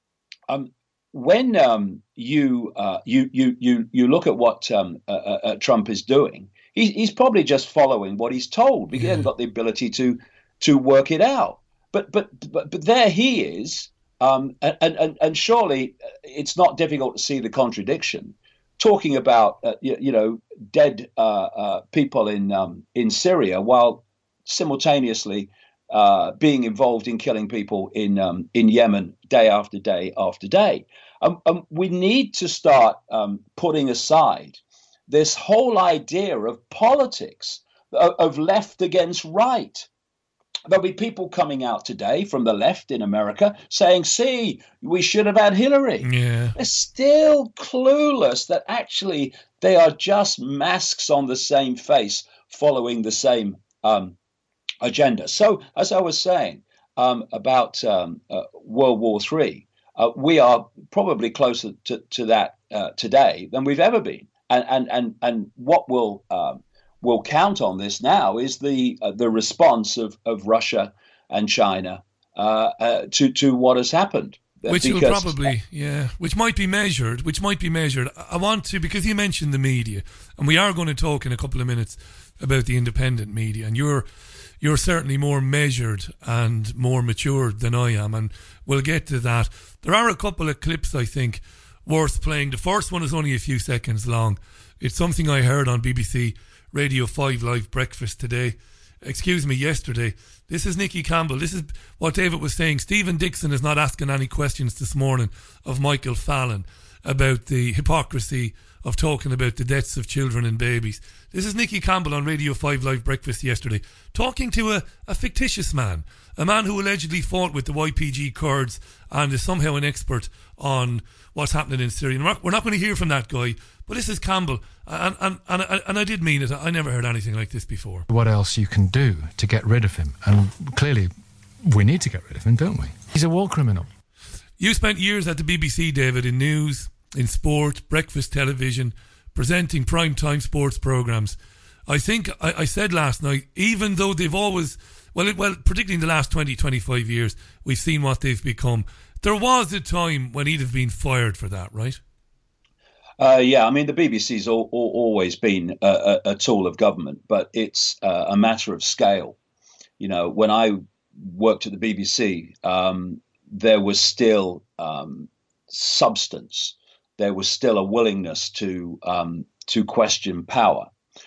um, when um, you, uh, you you you you look at what um, uh, uh, Trump is doing, he, he's probably just following what he's told, because yeah. he hasn't got the ability to to work it out. But but but but there he is. Um, and, and, and surely it's not difficult to see the contradiction, talking about, uh, you, you know, dead uh, uh, people in um, in Syria while simultaneously uh, being involved in killing people in um, in Yemen day after day after day. Um, um, we need to start um, putting aside this whole idea of politics, of, of left against right. there'll be people coming out today from the left in America saying, see, we should have had Hillary. Yeah. They're still clueless that actually they are just masks on the same face following the same um, agenda. So, as I was saying um, about um, uh, World War Three, uh, we are probably closer to, to that uh, today than we've ever been. And and and and what will um, will count on this now is the uh, the response of, of Russia and China uh, uh, to to what has happened. Which Because, will probably, yeah, which might be measured, which might be measured. I want to, because you mentioned the media, and we are going to talk in a couple of minutes about the independent media, and you're you're certainly more measured and more matured than I am, and we'll get to that. There are a couple of clips, I think, worth playing. The first one is only a few seconds long. It's something I heard on B B C Radio five Live Breakfast today. Excuse me, yesterday. This is Nicky Campbell. This is what David was saying. Stephen Dixon is not asking any questions this morning of Michael Fallon about the hypocrisy of talking about the deaths of children and babies. This is Nicky Campbell on Radio five Live Breakfast yesterday, talking to a, a fictitious man, a man who allegedly fought with the Y P G Kurds and is somehow an expert on what's happening in Syria. We're not, we're not going to hear from that guy, but this is Campbell, and, and, and, and I did mean it. I never heard anything like this before. What else you can do to get rid of him, and clearly we need to get rid of him, don't we? He's a war criminal. You spent years at the B B C, David, in news, in sport, breakfast television, presenting prime-time sports programmes. I think I, I said last night, even though they've always, well, it, well, particularly in the last twenty, twenty-five years, we've seen what they've become. There was a time when he'd have been fired for that, right? Uh, yeah, I mean, the B B C's all, all, always been a, a, a tool of government, but it's uh, a matter of scale. You know, when I worked at the B B C, um, there was still um, substance. There was still a willingness to um, to question power.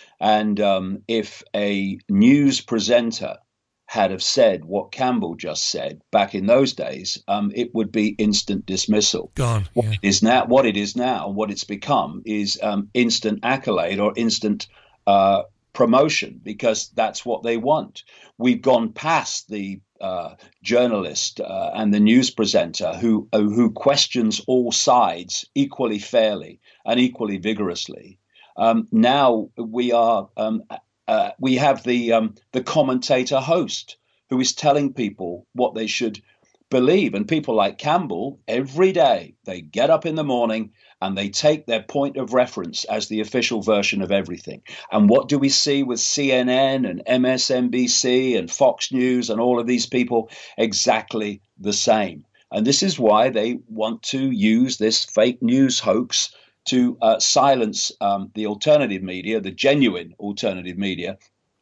And um, if a news presenter had have said what Campbell just said back in those days, um, it would be instant dismissal. Gone. What Yeah. it is now, what it is now, what it's become is um, instant accolade or instant uh, promotion, because that's what they want. We've gone past the uh, journalist uh, and the news presenter who uh, who questions all sides equally fairly and equally vigorously. Um, now we are. Um, Uh, we have the um, the commentator host who is telling people what they should believe. And people like Campbell, every day, they get up in the morning and they take their point of reference as the official version of everything. And what do we see with C N N and M S N B C and Fox News and all of these people? Exactly the same. And this is why they want to use this fake news hoax to uh, silence um, the alternative media, the genuine alternative media,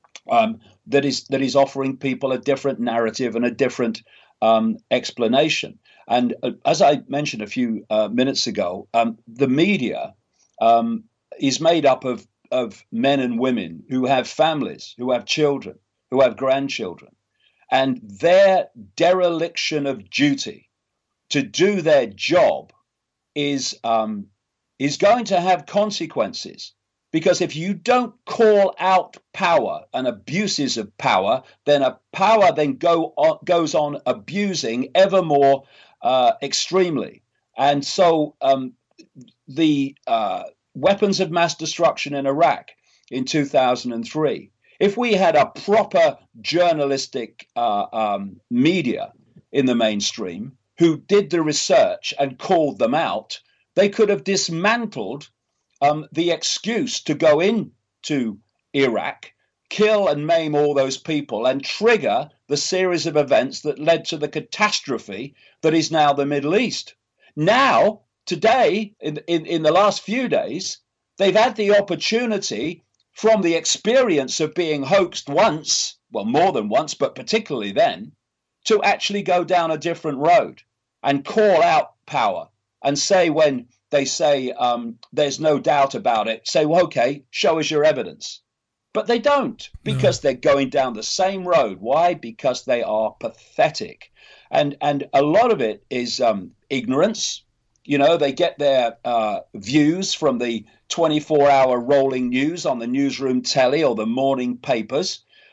um, that is that is offering people a different narrative and a different um, explanation. And uh, as I mentioned a few uh, minutes ago, um, the media um, is made up of, of men and women who have families, who have children, who have grandchildren, and their dereliction of duty to do their job is um, is going to have consequences, because if you don't call out power and abuses of power, then a power then go on, goes on abusing ever more uh, extremely. And so um, the uh, weapons of mass destruction in Iraq in two thousand three, if we had a proper journalistic uh, um, media in the mainstream who did the research and called them out, they could have dismantled um, the excuse to go into Iraq, kill and maim all those people, and trigger the series of events that led to the catastrophe that is now the Middle East. Now, today, in, in, in the last few days, they've had the opportunity from the experience of being hoaxed once, well, more than once, but particularly then, to actually go down a different road and call out power. And say, when they say um, there's no doubt about it, say, well, okay, show us your evidence. But they don't, because no. They're going down the same road. Why? Because they are pathetic. And and a lot of it is um, ignorance. You know, they get their uh, views from the twenty-four hour rolling news on the newsroom telly or the morning papers.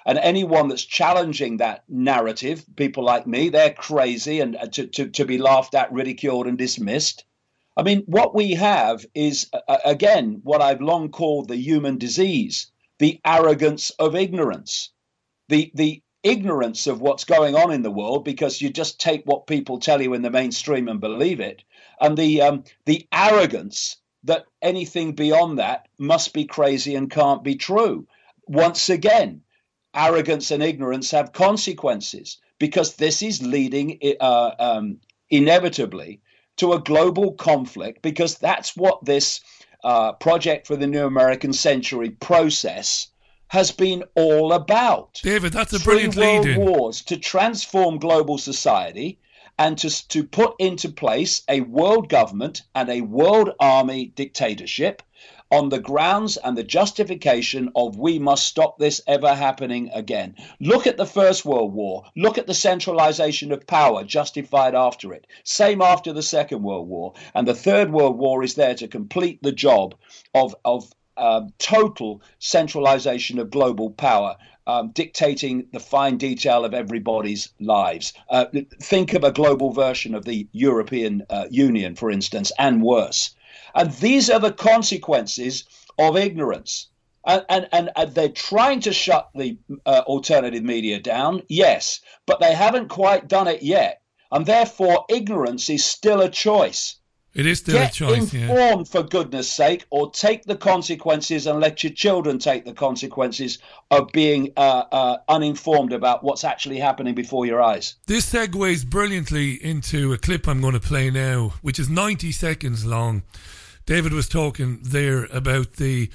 And anyone that's challenging that narrative, people like me, they're crazy and to, to, to be laughed at, ridiculed and dismissed. I mean, what we have is, uh, again, what I've long called the human disease, the arrogance of ignorance, the the ignorance of what's going on in the world because you just take what people tell you in the mainstream and believe it, and the um, the arrogance that anything beyond that must be crazy and can't be true. Once again, arrogance and ignorance have consequences because this is leading uh, um, inevitably to a global conflict, because that's what this uh, Project for the New American Century process has been all about. David, that's a Three brilliant world lead-in. wars to transform global society and to, to put into place a world government and a world army dictatorship on the grounds and the justification of we must stop this ever happening again. Look at the First World War. Look at the centralization of power justified after it. Same after the Second World War. And the Third World War is there to complete the job of, of um, total centralization of global power, um, dictating the fine detail of everybody's lives. Uh, think of a global version of the European uh, Union, for instance, and worse. And these are the consequences of ignorance. And, and, and, and they're trying to shut the uh, alternative media down, yes, but they haven't quite done it yet. And therefore, ignorance is still a choice. It is still Get a choice, informed, yeah. for goodness sake, or take the consequences and let your children take the consequences of being uh, uh, uninformed about what's actually happening before your eyes. This segues brilliantly into a clip I'm going to play now, which is ninety seconds long. David was talking there about the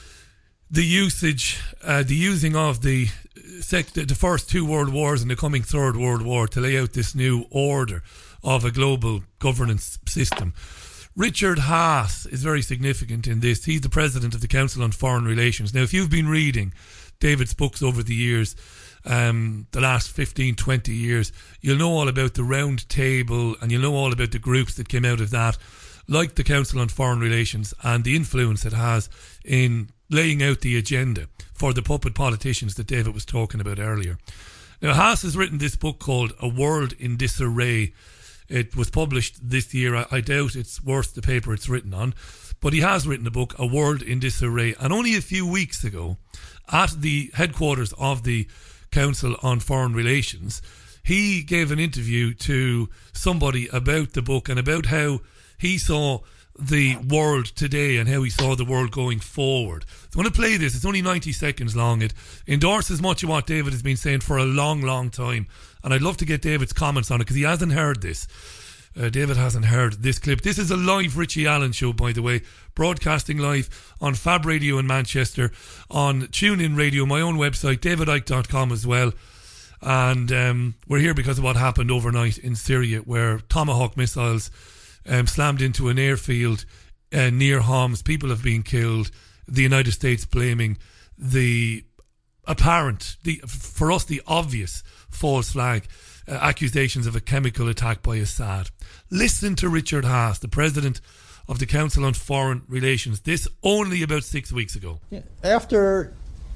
the usage, uh, the using of the sec- the first two world wars and the coming third world war to lay out this new order of a global governance system. Richard Haass is very significant in this. He's the president of the Council on Foreign Relations. Now, if you've been reading David's books over the years, um, the last fifteen, twenty years, you'll know all about the round table and you'll know all about the groups that came out of that, like the Council on Foreign Relations, and the influence it has in laying out the agenda for the puppet politicians that David was talking about earlier. Now, Haass has written this book called A World in Disarray. It was published this year. I, I doubt it's worth the paper it's written on, but he has written a book, A World in Disarray. And only a few weeks ago, at the headquarters of the Council on Foreign Relations, he gave an interview to somebody about the book and about how he saw the world today and how he saw the world going forward. So I'm going to play this. It's only ninety seconds long. It endorses much of what David has been saying for a long, long time. And I'd love to get David's comments on it because he hasn't heard this. Uh, David hasn't heard this clip. This is a live Richie Allen show, by the way, broadcasting live on Fab Radio in Manchester, on TuneIn Radio, my own website, david icke dot com as well. And um, we're here because of what happened overnight in Syria, where Tomahawk missiles um, slammed into an airfield uh, near Homs. People have been killed. The United States blaming the apparent, the for us, the obvious false flag uh, accusations of a chemical attack by Assad. Listen to Richard Haass, the president of the Council on Foreign Relations. This only about six weeks ago. Yeah. After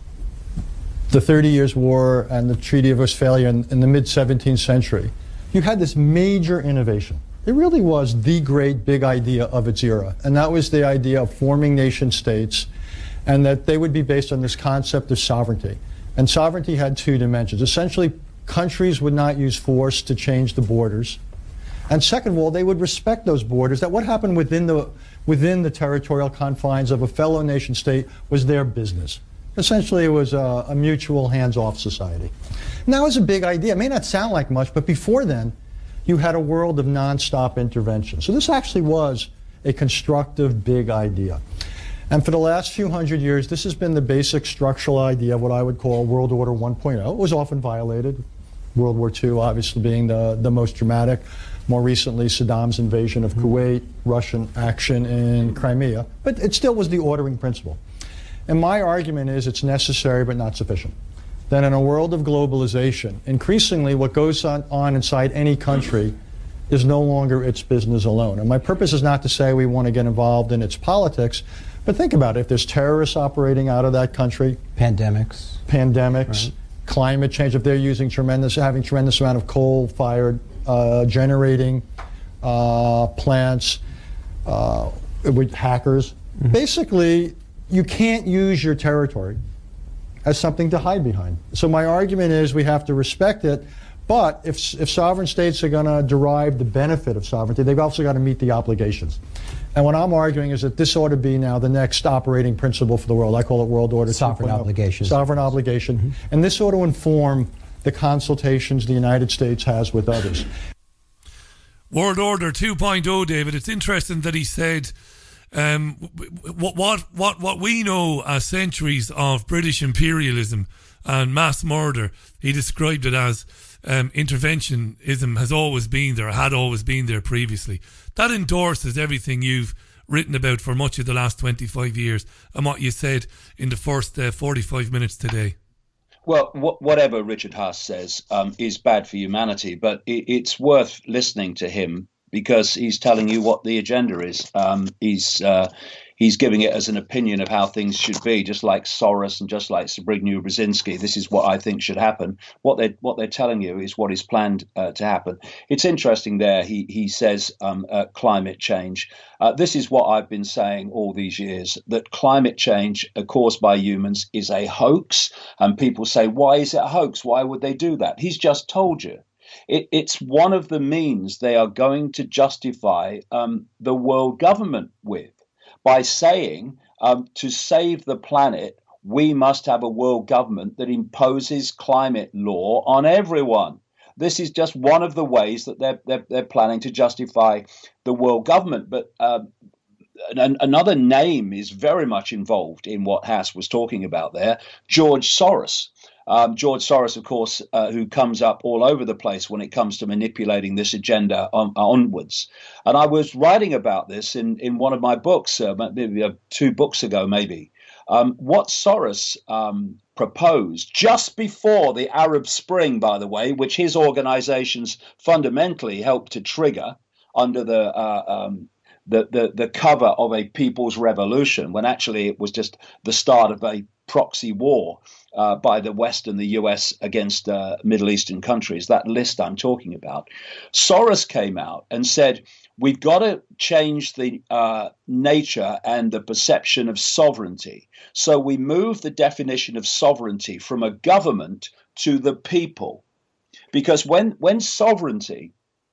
the Thirty Years' War and the Treaty of Westphalia in, in the mid-seventeenth century, you had this major innovation. It really was the great big idea of its era, and that was the idea of forming nation states, and that they would be based on this concept of sovereignty. And sovereignty had two dimensions. Essentially, countries would not use force to change the borders. And second of all, they would respect those borders, that what happened within the, within the territorial confines of a fellow nation state was their business. Essentially, it was a, a mutual hands-off society. And that was a big idea. It may not sound like much, but before then, you had a world of non-stop intervention. So this actually was a constructive, big idea. And for the last few hundred years, this has been the basic structural idea of what I would call World Order one point oh. It was often violated, World War Two obviously being the, the most dramatic. More recently, Saddam's invasion of Kuwait, Russian action in Crimea. But it still was the ordering principle. And my argument is it's necessary but not sufficient. That in a world of globalization, increasingly what goes on, on inside any country is no longer its business alone. And my purpose is not to say we want to get involved in its politics, but think about it. If there's terrorists operating out of that country, pandemics, pandemics, climate change, if they're using tremendous, having tremendous amount of coal-fired uh, generating uh, plants, uh, with hackers. Mm-hmm. Basically, you can't use your territory as something to hide behind. So my argument is we have to respect it, but if, if sovereign states are going to derive the benefit of sovereignty, they've also got to meet the obligations. And what I'm arguing is that this ought to be now the next operating principle for the world. I call it World Order Sovereign obligation. Sovereign obligation. Mm-hmm. And this ought to inform the consultations the United States has with others. World Order two point oh, David. It's interesting that he said um, what, what, what, what we know as centuries of British imperialism and mass murder, he described it as um, interventionism has always been there, had always been there previously. That endorses everything you've written about for much of the last twenty-five years and what you said in the first uh, forty-five minutes today. Well, wh- whatever Richard Haass says um, is bad for humanity, but it, it's worth listening to him because he's telling you what the agenda is. Um, he's uh, he's giving it as an opinion of how things should be, just like Soros and just like Zbigniew Brzezinski. This is what I think should happen. What they what they're telling you is what is planned uh, to happen. It's interesting there. He he says um, uh, climate change. Uh, this is what I've been saying all these years, that climate change uh, caused by humans is a hoax. And people say, why is it a hoax? Why would they do that? He's just told you. It, it's one of the means they are going to justify um, the world government with, by saying um, to save the planet, we must have a world government that imposes climate law on everyone. This is just one of the ways that they're, they're, they're planning to justify the world government. But uh, an, another name is very much involved in what Haass was talking about there, George Soros. Um, George Soros, of course, uh, who comes up all over the place when it comes to manipulating this agenda on, onwards. And I was writing about this in, in one of my books, uh, maybe uh, two books ago, maybe. Um, what Soros um, proposed just before the Arab Spring, by the way, which his organizations fundamentally helped to trigger under the uh, um, the, the the cover of a people's revolution, when actually it was just the start of a proxy war uh, by the West and the U S against uh, Middle Eastern countries, that list I'm talking about. Soros came out and said, we've got to change the uh, nature and the perception of sovereignty. So we move the definition of sovereignty from a government to the people. Because when, when sovereignty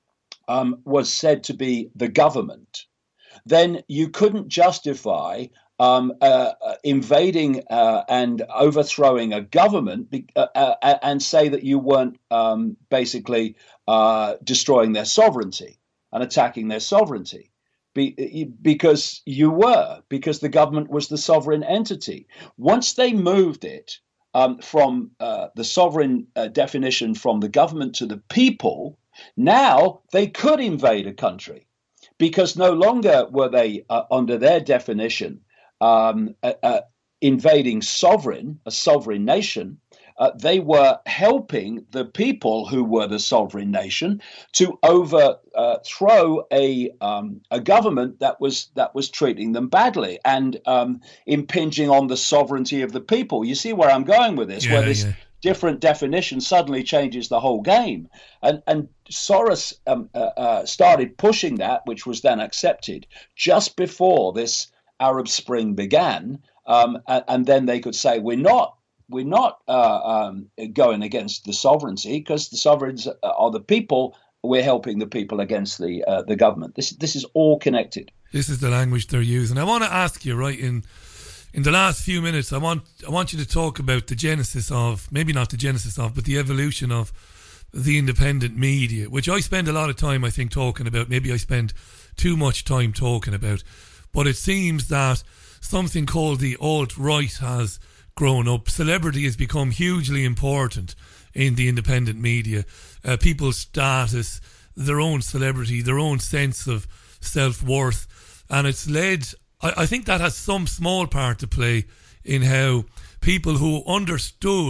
um, was said to be the government, then you couldn't justify um, uh, uh, invading uh, and overthrowing a government be, uh, uh, and say that you weren't um, basically uh, destroying their sovereignty and attacking their sovereignty. Be, because you were, because the government was the sovereign entity. Once they moved it um, from uh, the sovereign uh, definition from the government to the people, now they could invade a country. Because no longer were they, uh, under their definition, um, uh, uh, invading sovereign, a sovereign nation. Uh, they were helping the people who were the sovereign nation to overthrow uh, a um, a government that was that was treating them badly and um, impinging on the sovereignty of the people. You see where I'm going with this? Yeah, where this yeah. different definition suddenly changes the whole game. And and Soros um, uh, uh, started pushing that, which was then accepted just before this Arab Spring began. Um, and, and then they could say, we're not we're not uh, um, going against the sovereignty because the sovereigns are the people. We're helping the people against the uh, the government. This this is all connected. This is the language they're using. I want to ask you, right, in in the last few minutes, I want I want you to talk about the genesis of, maybe not the genesis of, but the evolution of the independent media, which I spend a lot of time, I think, talking about. Maybe I spend too much time talking about. But it seems that something called the alt-right has grown up. Celebrity has become hugely important in the independent media. Uh, people's status, their own celebrity, their own sense of self-worth. And it's led, I, I think that has some small part to play in how people who understood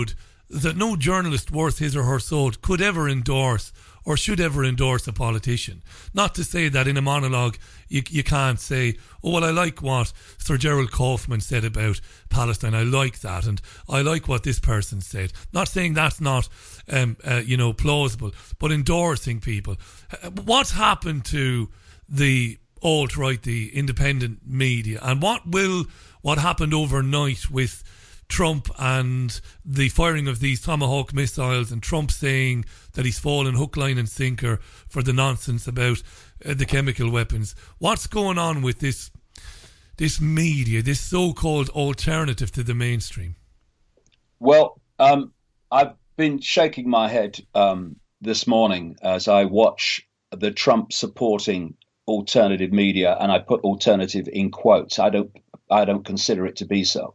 that no journalist worth his or her salt could ever endorse or should ever endorse a politician. Not to say that in a monologue you, you can't say, oh, well, I like what Sir Gerald Kaufman said about Palestine. I like that. And I like what this person said. Not saying that's not, um, uh, you know, plausible, but endorsing people. What's happened to the alt-right, the independent media? And what will, what happened overnight with Trump and the firing of these Tomahawk missiles and Trump saying that he's fallen hook, line and sinker for the nonsense about uh, the chemical weapons? What's going on with this this media, this so-called alternative to the mainstream? Well, um, I've been shaking my head um, this morning as I watch the Trump supporting alternative media, and I put alternative in quotes. I don't I don't consider it to be so.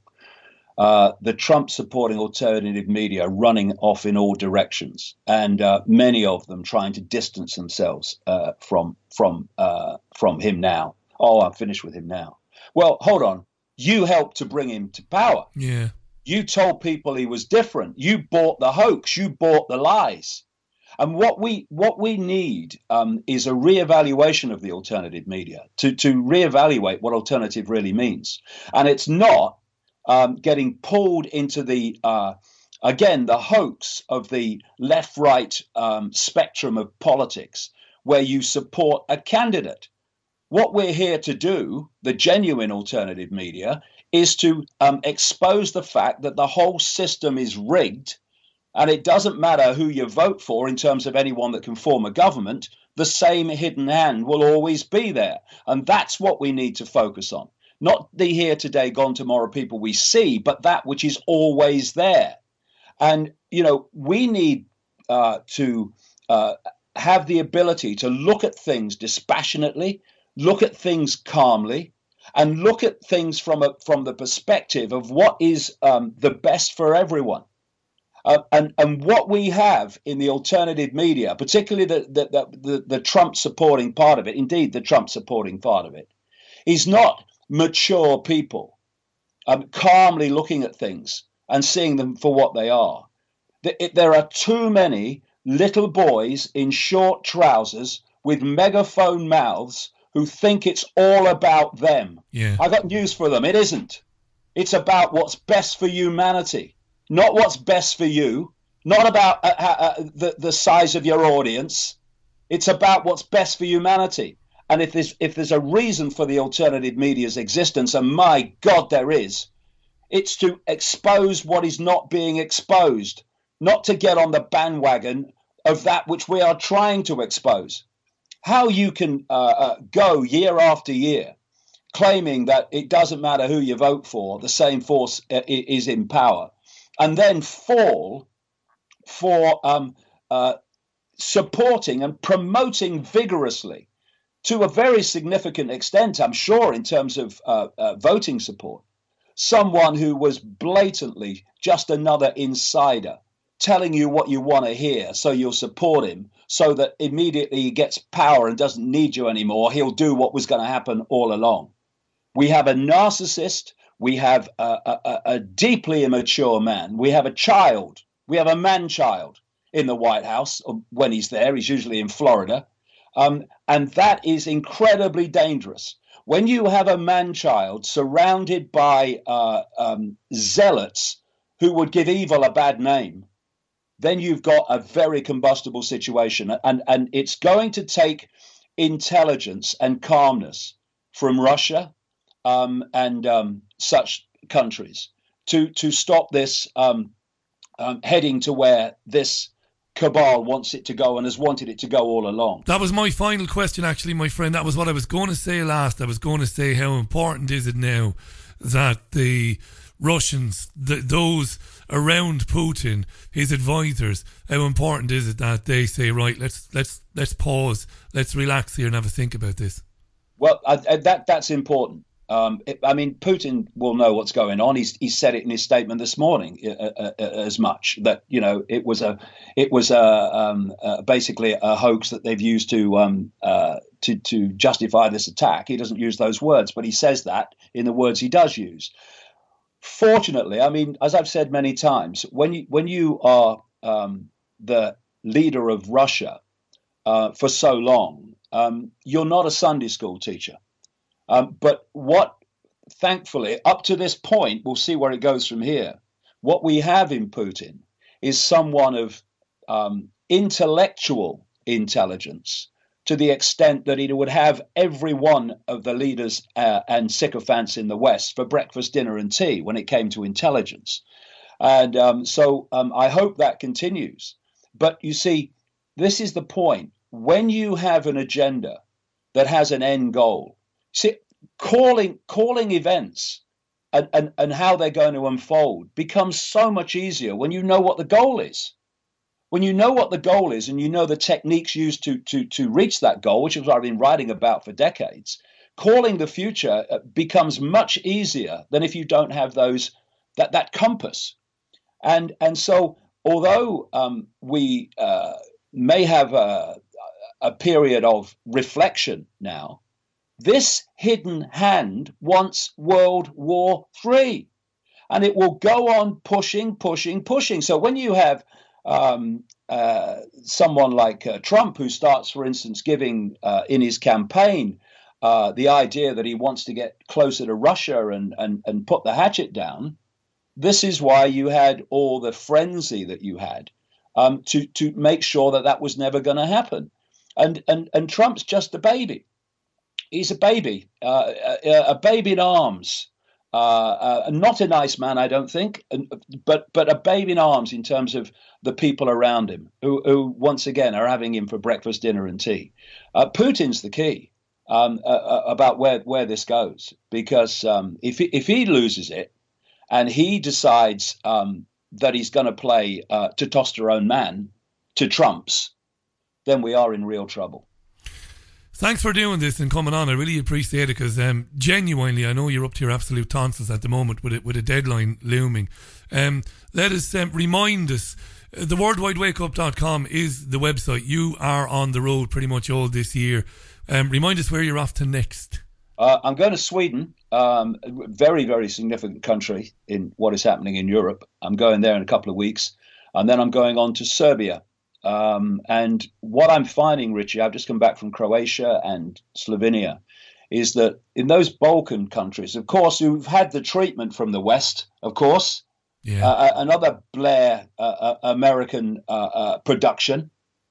Uh, the Trump supporting alternative media running off in all directions, and uh, many of them trying to distance themselves uh, from from uh, from him now. Oh, I'm finished with him now. Well, hold on. You helped to bring him to power. Yeah. You told people he was different. You bought the hoax. You bought the lies. And what we what we need um, is a reevaluation of the alternative media to to reevaluate what alternative really means. And it's not Um, getting pulled into the, uh, again, the hoax of the left-right um, spectrum of politics where you support a candidate. What we're here to do, the genuine alternative media, is to um, expose the fact that the whole system is rigged, and it doesn't matter who you vote for in terms of anyone that can form a government, the same hidden hand will always be there. And that's what we need to focus on. Not the here today, gone tomorrow people we see, but that which is always there. And, you know, we need uh, to uh, have the ability to look at things dispassionately, look at things calmly, and look at things from a, from the perspective of what is um, the best for everyone. Uh, and, and what we have in the alternative media, particularly the, the, the, the, the Trump supporting part of it, indeed the Trump supporting part of it, is not mature people um, calmly looking at things and seeing them for what they are. There are too many little boys in short trousers with megaphone mouths who think it's all about them. Yeah. I got news for them. It isn't. It's about what's best for humanity, not what's best for you, not about uh, uh, the, the size of your audience. It's about what's best for humanity. And if there's, if there's a reason for the alternative media's existence, and my God, there is, it's to expose what is not being exposed, not to get on the bandwagon of that which we are trying to expose. How you can uh, uh, go year after year claiming that it doesn't matter who you vote for, the same force uh, is in power, and then fall for um, uh, supporting and promoting vigorously, to a very significant extent, I'm sure, in terms of uh, uh, voting support, someone who was blatantly just another insider telling you what you want to hear so you'll support him, so that immediately he gets power and doesn't need you anymore, he'll do what was going to happen all along. We have a narcissist. We have a, a, a deeply immature man. We have a child. We have a man-child in the White House when he's there. He's usually in Florida. Um, and that is incredibly dangerous. When you have a man-child surrounded by uh, um, zealots who would give evil a bad name, then you've got a very combustible situation. And, and it's going to take intelligence and calmness from Russia um, and um, such countries to, to stop this um, um, heading to where this cabal wants it to go and has wanted it to go all along. That was my final question, actually, my friend. That was what I was going to say last. I was going to say, how important is it now that the Russians, the, those around Putin, his advisors, how important is it that they say, right, let's let's let's pause, let's relax here and have a think about this? Well, I, I, that that's important. Um, it, I mean, Putin will know what's going on. He's he said it in his statement this morning uh, uh, uh, as much, that, you know, it was a it was a um, uh, basically a hoax that they've used to um, uh, to to justify this attack. He doesn't use those words, but he says that in the words he does use. fortunately, I mean, as I've said many times, when you when you are um, the leader of Russia uh, for so long, um, you're not a Sunday school teacher. Um, but what, thankfully, up to this point, we'll see where it goes from here. What we have in Putin is someone of um, intellectual intelligence, to the extent that he would have every one of the leaders uh, and sycophants in the West for breakfast, dinner, and tea when it came to intelligence. And um, so um, I hope that continues. But you see, this is the point. When you have an agenda that has an end goal, see, calling calling events and, and, and how they're going to unfold becomes so much easier when you know what the goal is. When you know what the goal is and you know the techniques used to to to reach that goal, which is what I've been writing about for decades, calling the future becomes much easier than if you don't have those that that compass. And and so, although um, we uh, may have a, a period of reflection now, this hidden hand wants World War Three, and it will go on pushing, pushing, pushing. So when you have Um, uh, someone like uh, Trump, who starts, for instance, giving uh, in his campaign uh, the idea that he wants to get closer to Russia and, and, and put the hatchet down, this is why you had all the frenzy that you had um, to to make sure that that was never going to happen. And, and and Trump's just a baby. He's a baby, uh, a, a baby in arms. Uh, uh, not a nice man, I don't think, but but a baby in arms in terms of the people around him, who, who once again are having him for breakfast, dinner, and tea. Uh, Putin's the key um, uh, about where where this goes, because um, if he, if he loses it and he decides um, that he's going to play uh, testosterone man to Trump's, then we are in real trouble. Thanks for doing this and coming on. I really appreciate it, because um, genuinely, I know you're up to your absolute tonsils at the moment with it, with a deadline looming. Um, let us um, remind us, uh, the world wide wake up dot com is the website. You are on the road pretty much all this year. Um, remind us where you're off to next. Uh, I'm going to Sweden, um, a very, very significant country in what is happening in Europe. I'm going there in a couple of weeks. And then I'm going on to Serbia. Um, and what I'm finding, Richie, I've just come back from Croatia and Slovenia, is that in those Balkan countries, of course, who've had the treatment from the West, of course, yeah. uh, another Blair uh, uh, American uh, uh, production.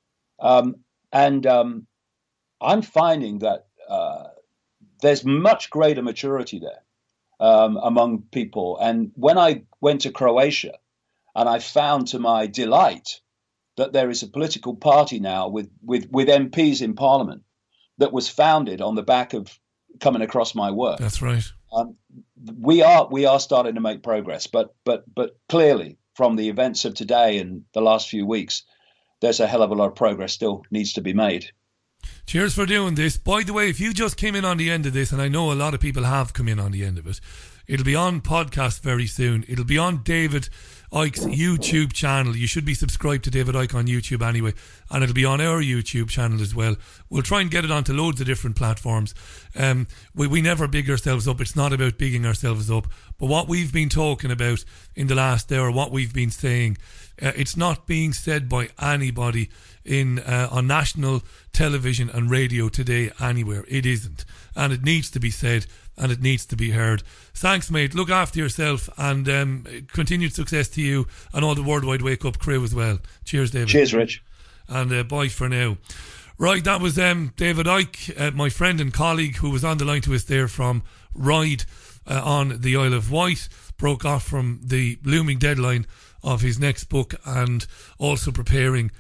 Um, and um, I'm finding that uh, there's much greater maturity there um, among people. And when I went to Croatia, and I found to my delight that there is a political party now with, with, with M Ps in Parliament that was founded on the back of coming across my work. That's right. Um, we are we are starting to make progress, but but but clearly from the events of today and the last few weeks, there's a hell of a lot of progress still needs to be made. Cheers for doing this. By the way, if you just came in on the end of this, and I know a lot of people have come in on the end of it, it'll be on podcast very soon. It'll be on David Icke's YouTube channel. You should be subscribed to David Icke on YouTube anyway, and it'll be on our YouTube channel as well. We'll try and get it onto loads of different platforms. Um, we, we never big ourselves up. It's not about bigging ourselves up, but what we've been talking about in the last hour, what we've been saying, uh, it's not being said by anybody in uh, on national television and radio today anywhere. It isn't, and it needs to be said, and it needs to be heard. Thanks, mate. Look after yourself, and um, continued success to you and all the Worldwide Wake Up crew as well. Cheers, David. Cheers, Rich. And uh, bye for now. Right, that was um, David Icke, uh, my friend and colleague, who was on the line to us there from Ride uh, on the Isle of Wight. Broke off from the looming deadline of his next book, and also preparing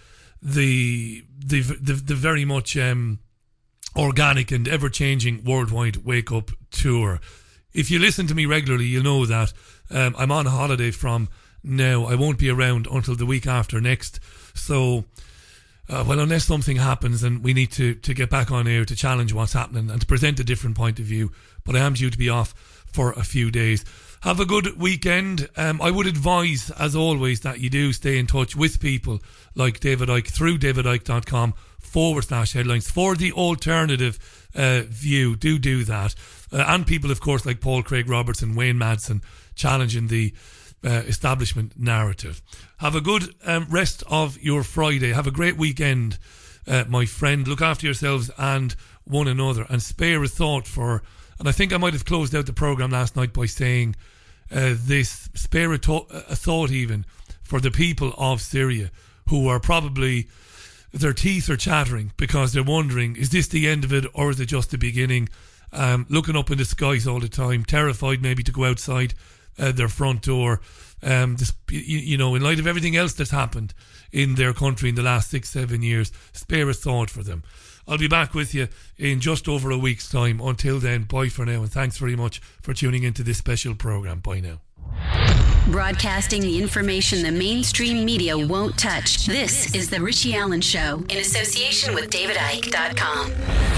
the the the, the very much um, organic and ever-changing Worldwide Wake Up tour. If you listen to me regularly, you'll know that um, I'm on holiday from now. I won't be around until the week after next. So, uh, well, unless something happens and we need to, to get back on air to challenge what's happening and to present a different point of view, but I am due to be off for a few days. Have a good weekend. Um, I would advise, as always, that you do stay in touch with people like David Icke through davidicke.com forward slash headlines for the alternative uh, view. Do do that. Uh, and people, of course, like Paul Craig Robertson, Wayne Madsen, challenging the uh, establishment narrative. Have a good um, rest of your Friday. Have a great weekend, uh, my friend. Look after yourselves and one another, and spare a thought for, and I think I might have closed out the programme last night by saying uh, this, spare a, to- a thought even for the people of Syria who are probably, their teeth are chattering because they're wondering, is this the end of it or is it just the beginning? Um, looking up in the skies all the time, terrified maybe to go outside uh, their front door. Um, this, you, you know, in light of everything else that's happened in their country in the last six, seven years, spare a thought for them. I'll be back with you in just over a week's time. Until then, bye for now, and thanks very much for tuning into this special programme. Bye now. Broadcasting the information the mainstream media won't touch. This is The Richie Allen Show in association with David Icke dot com.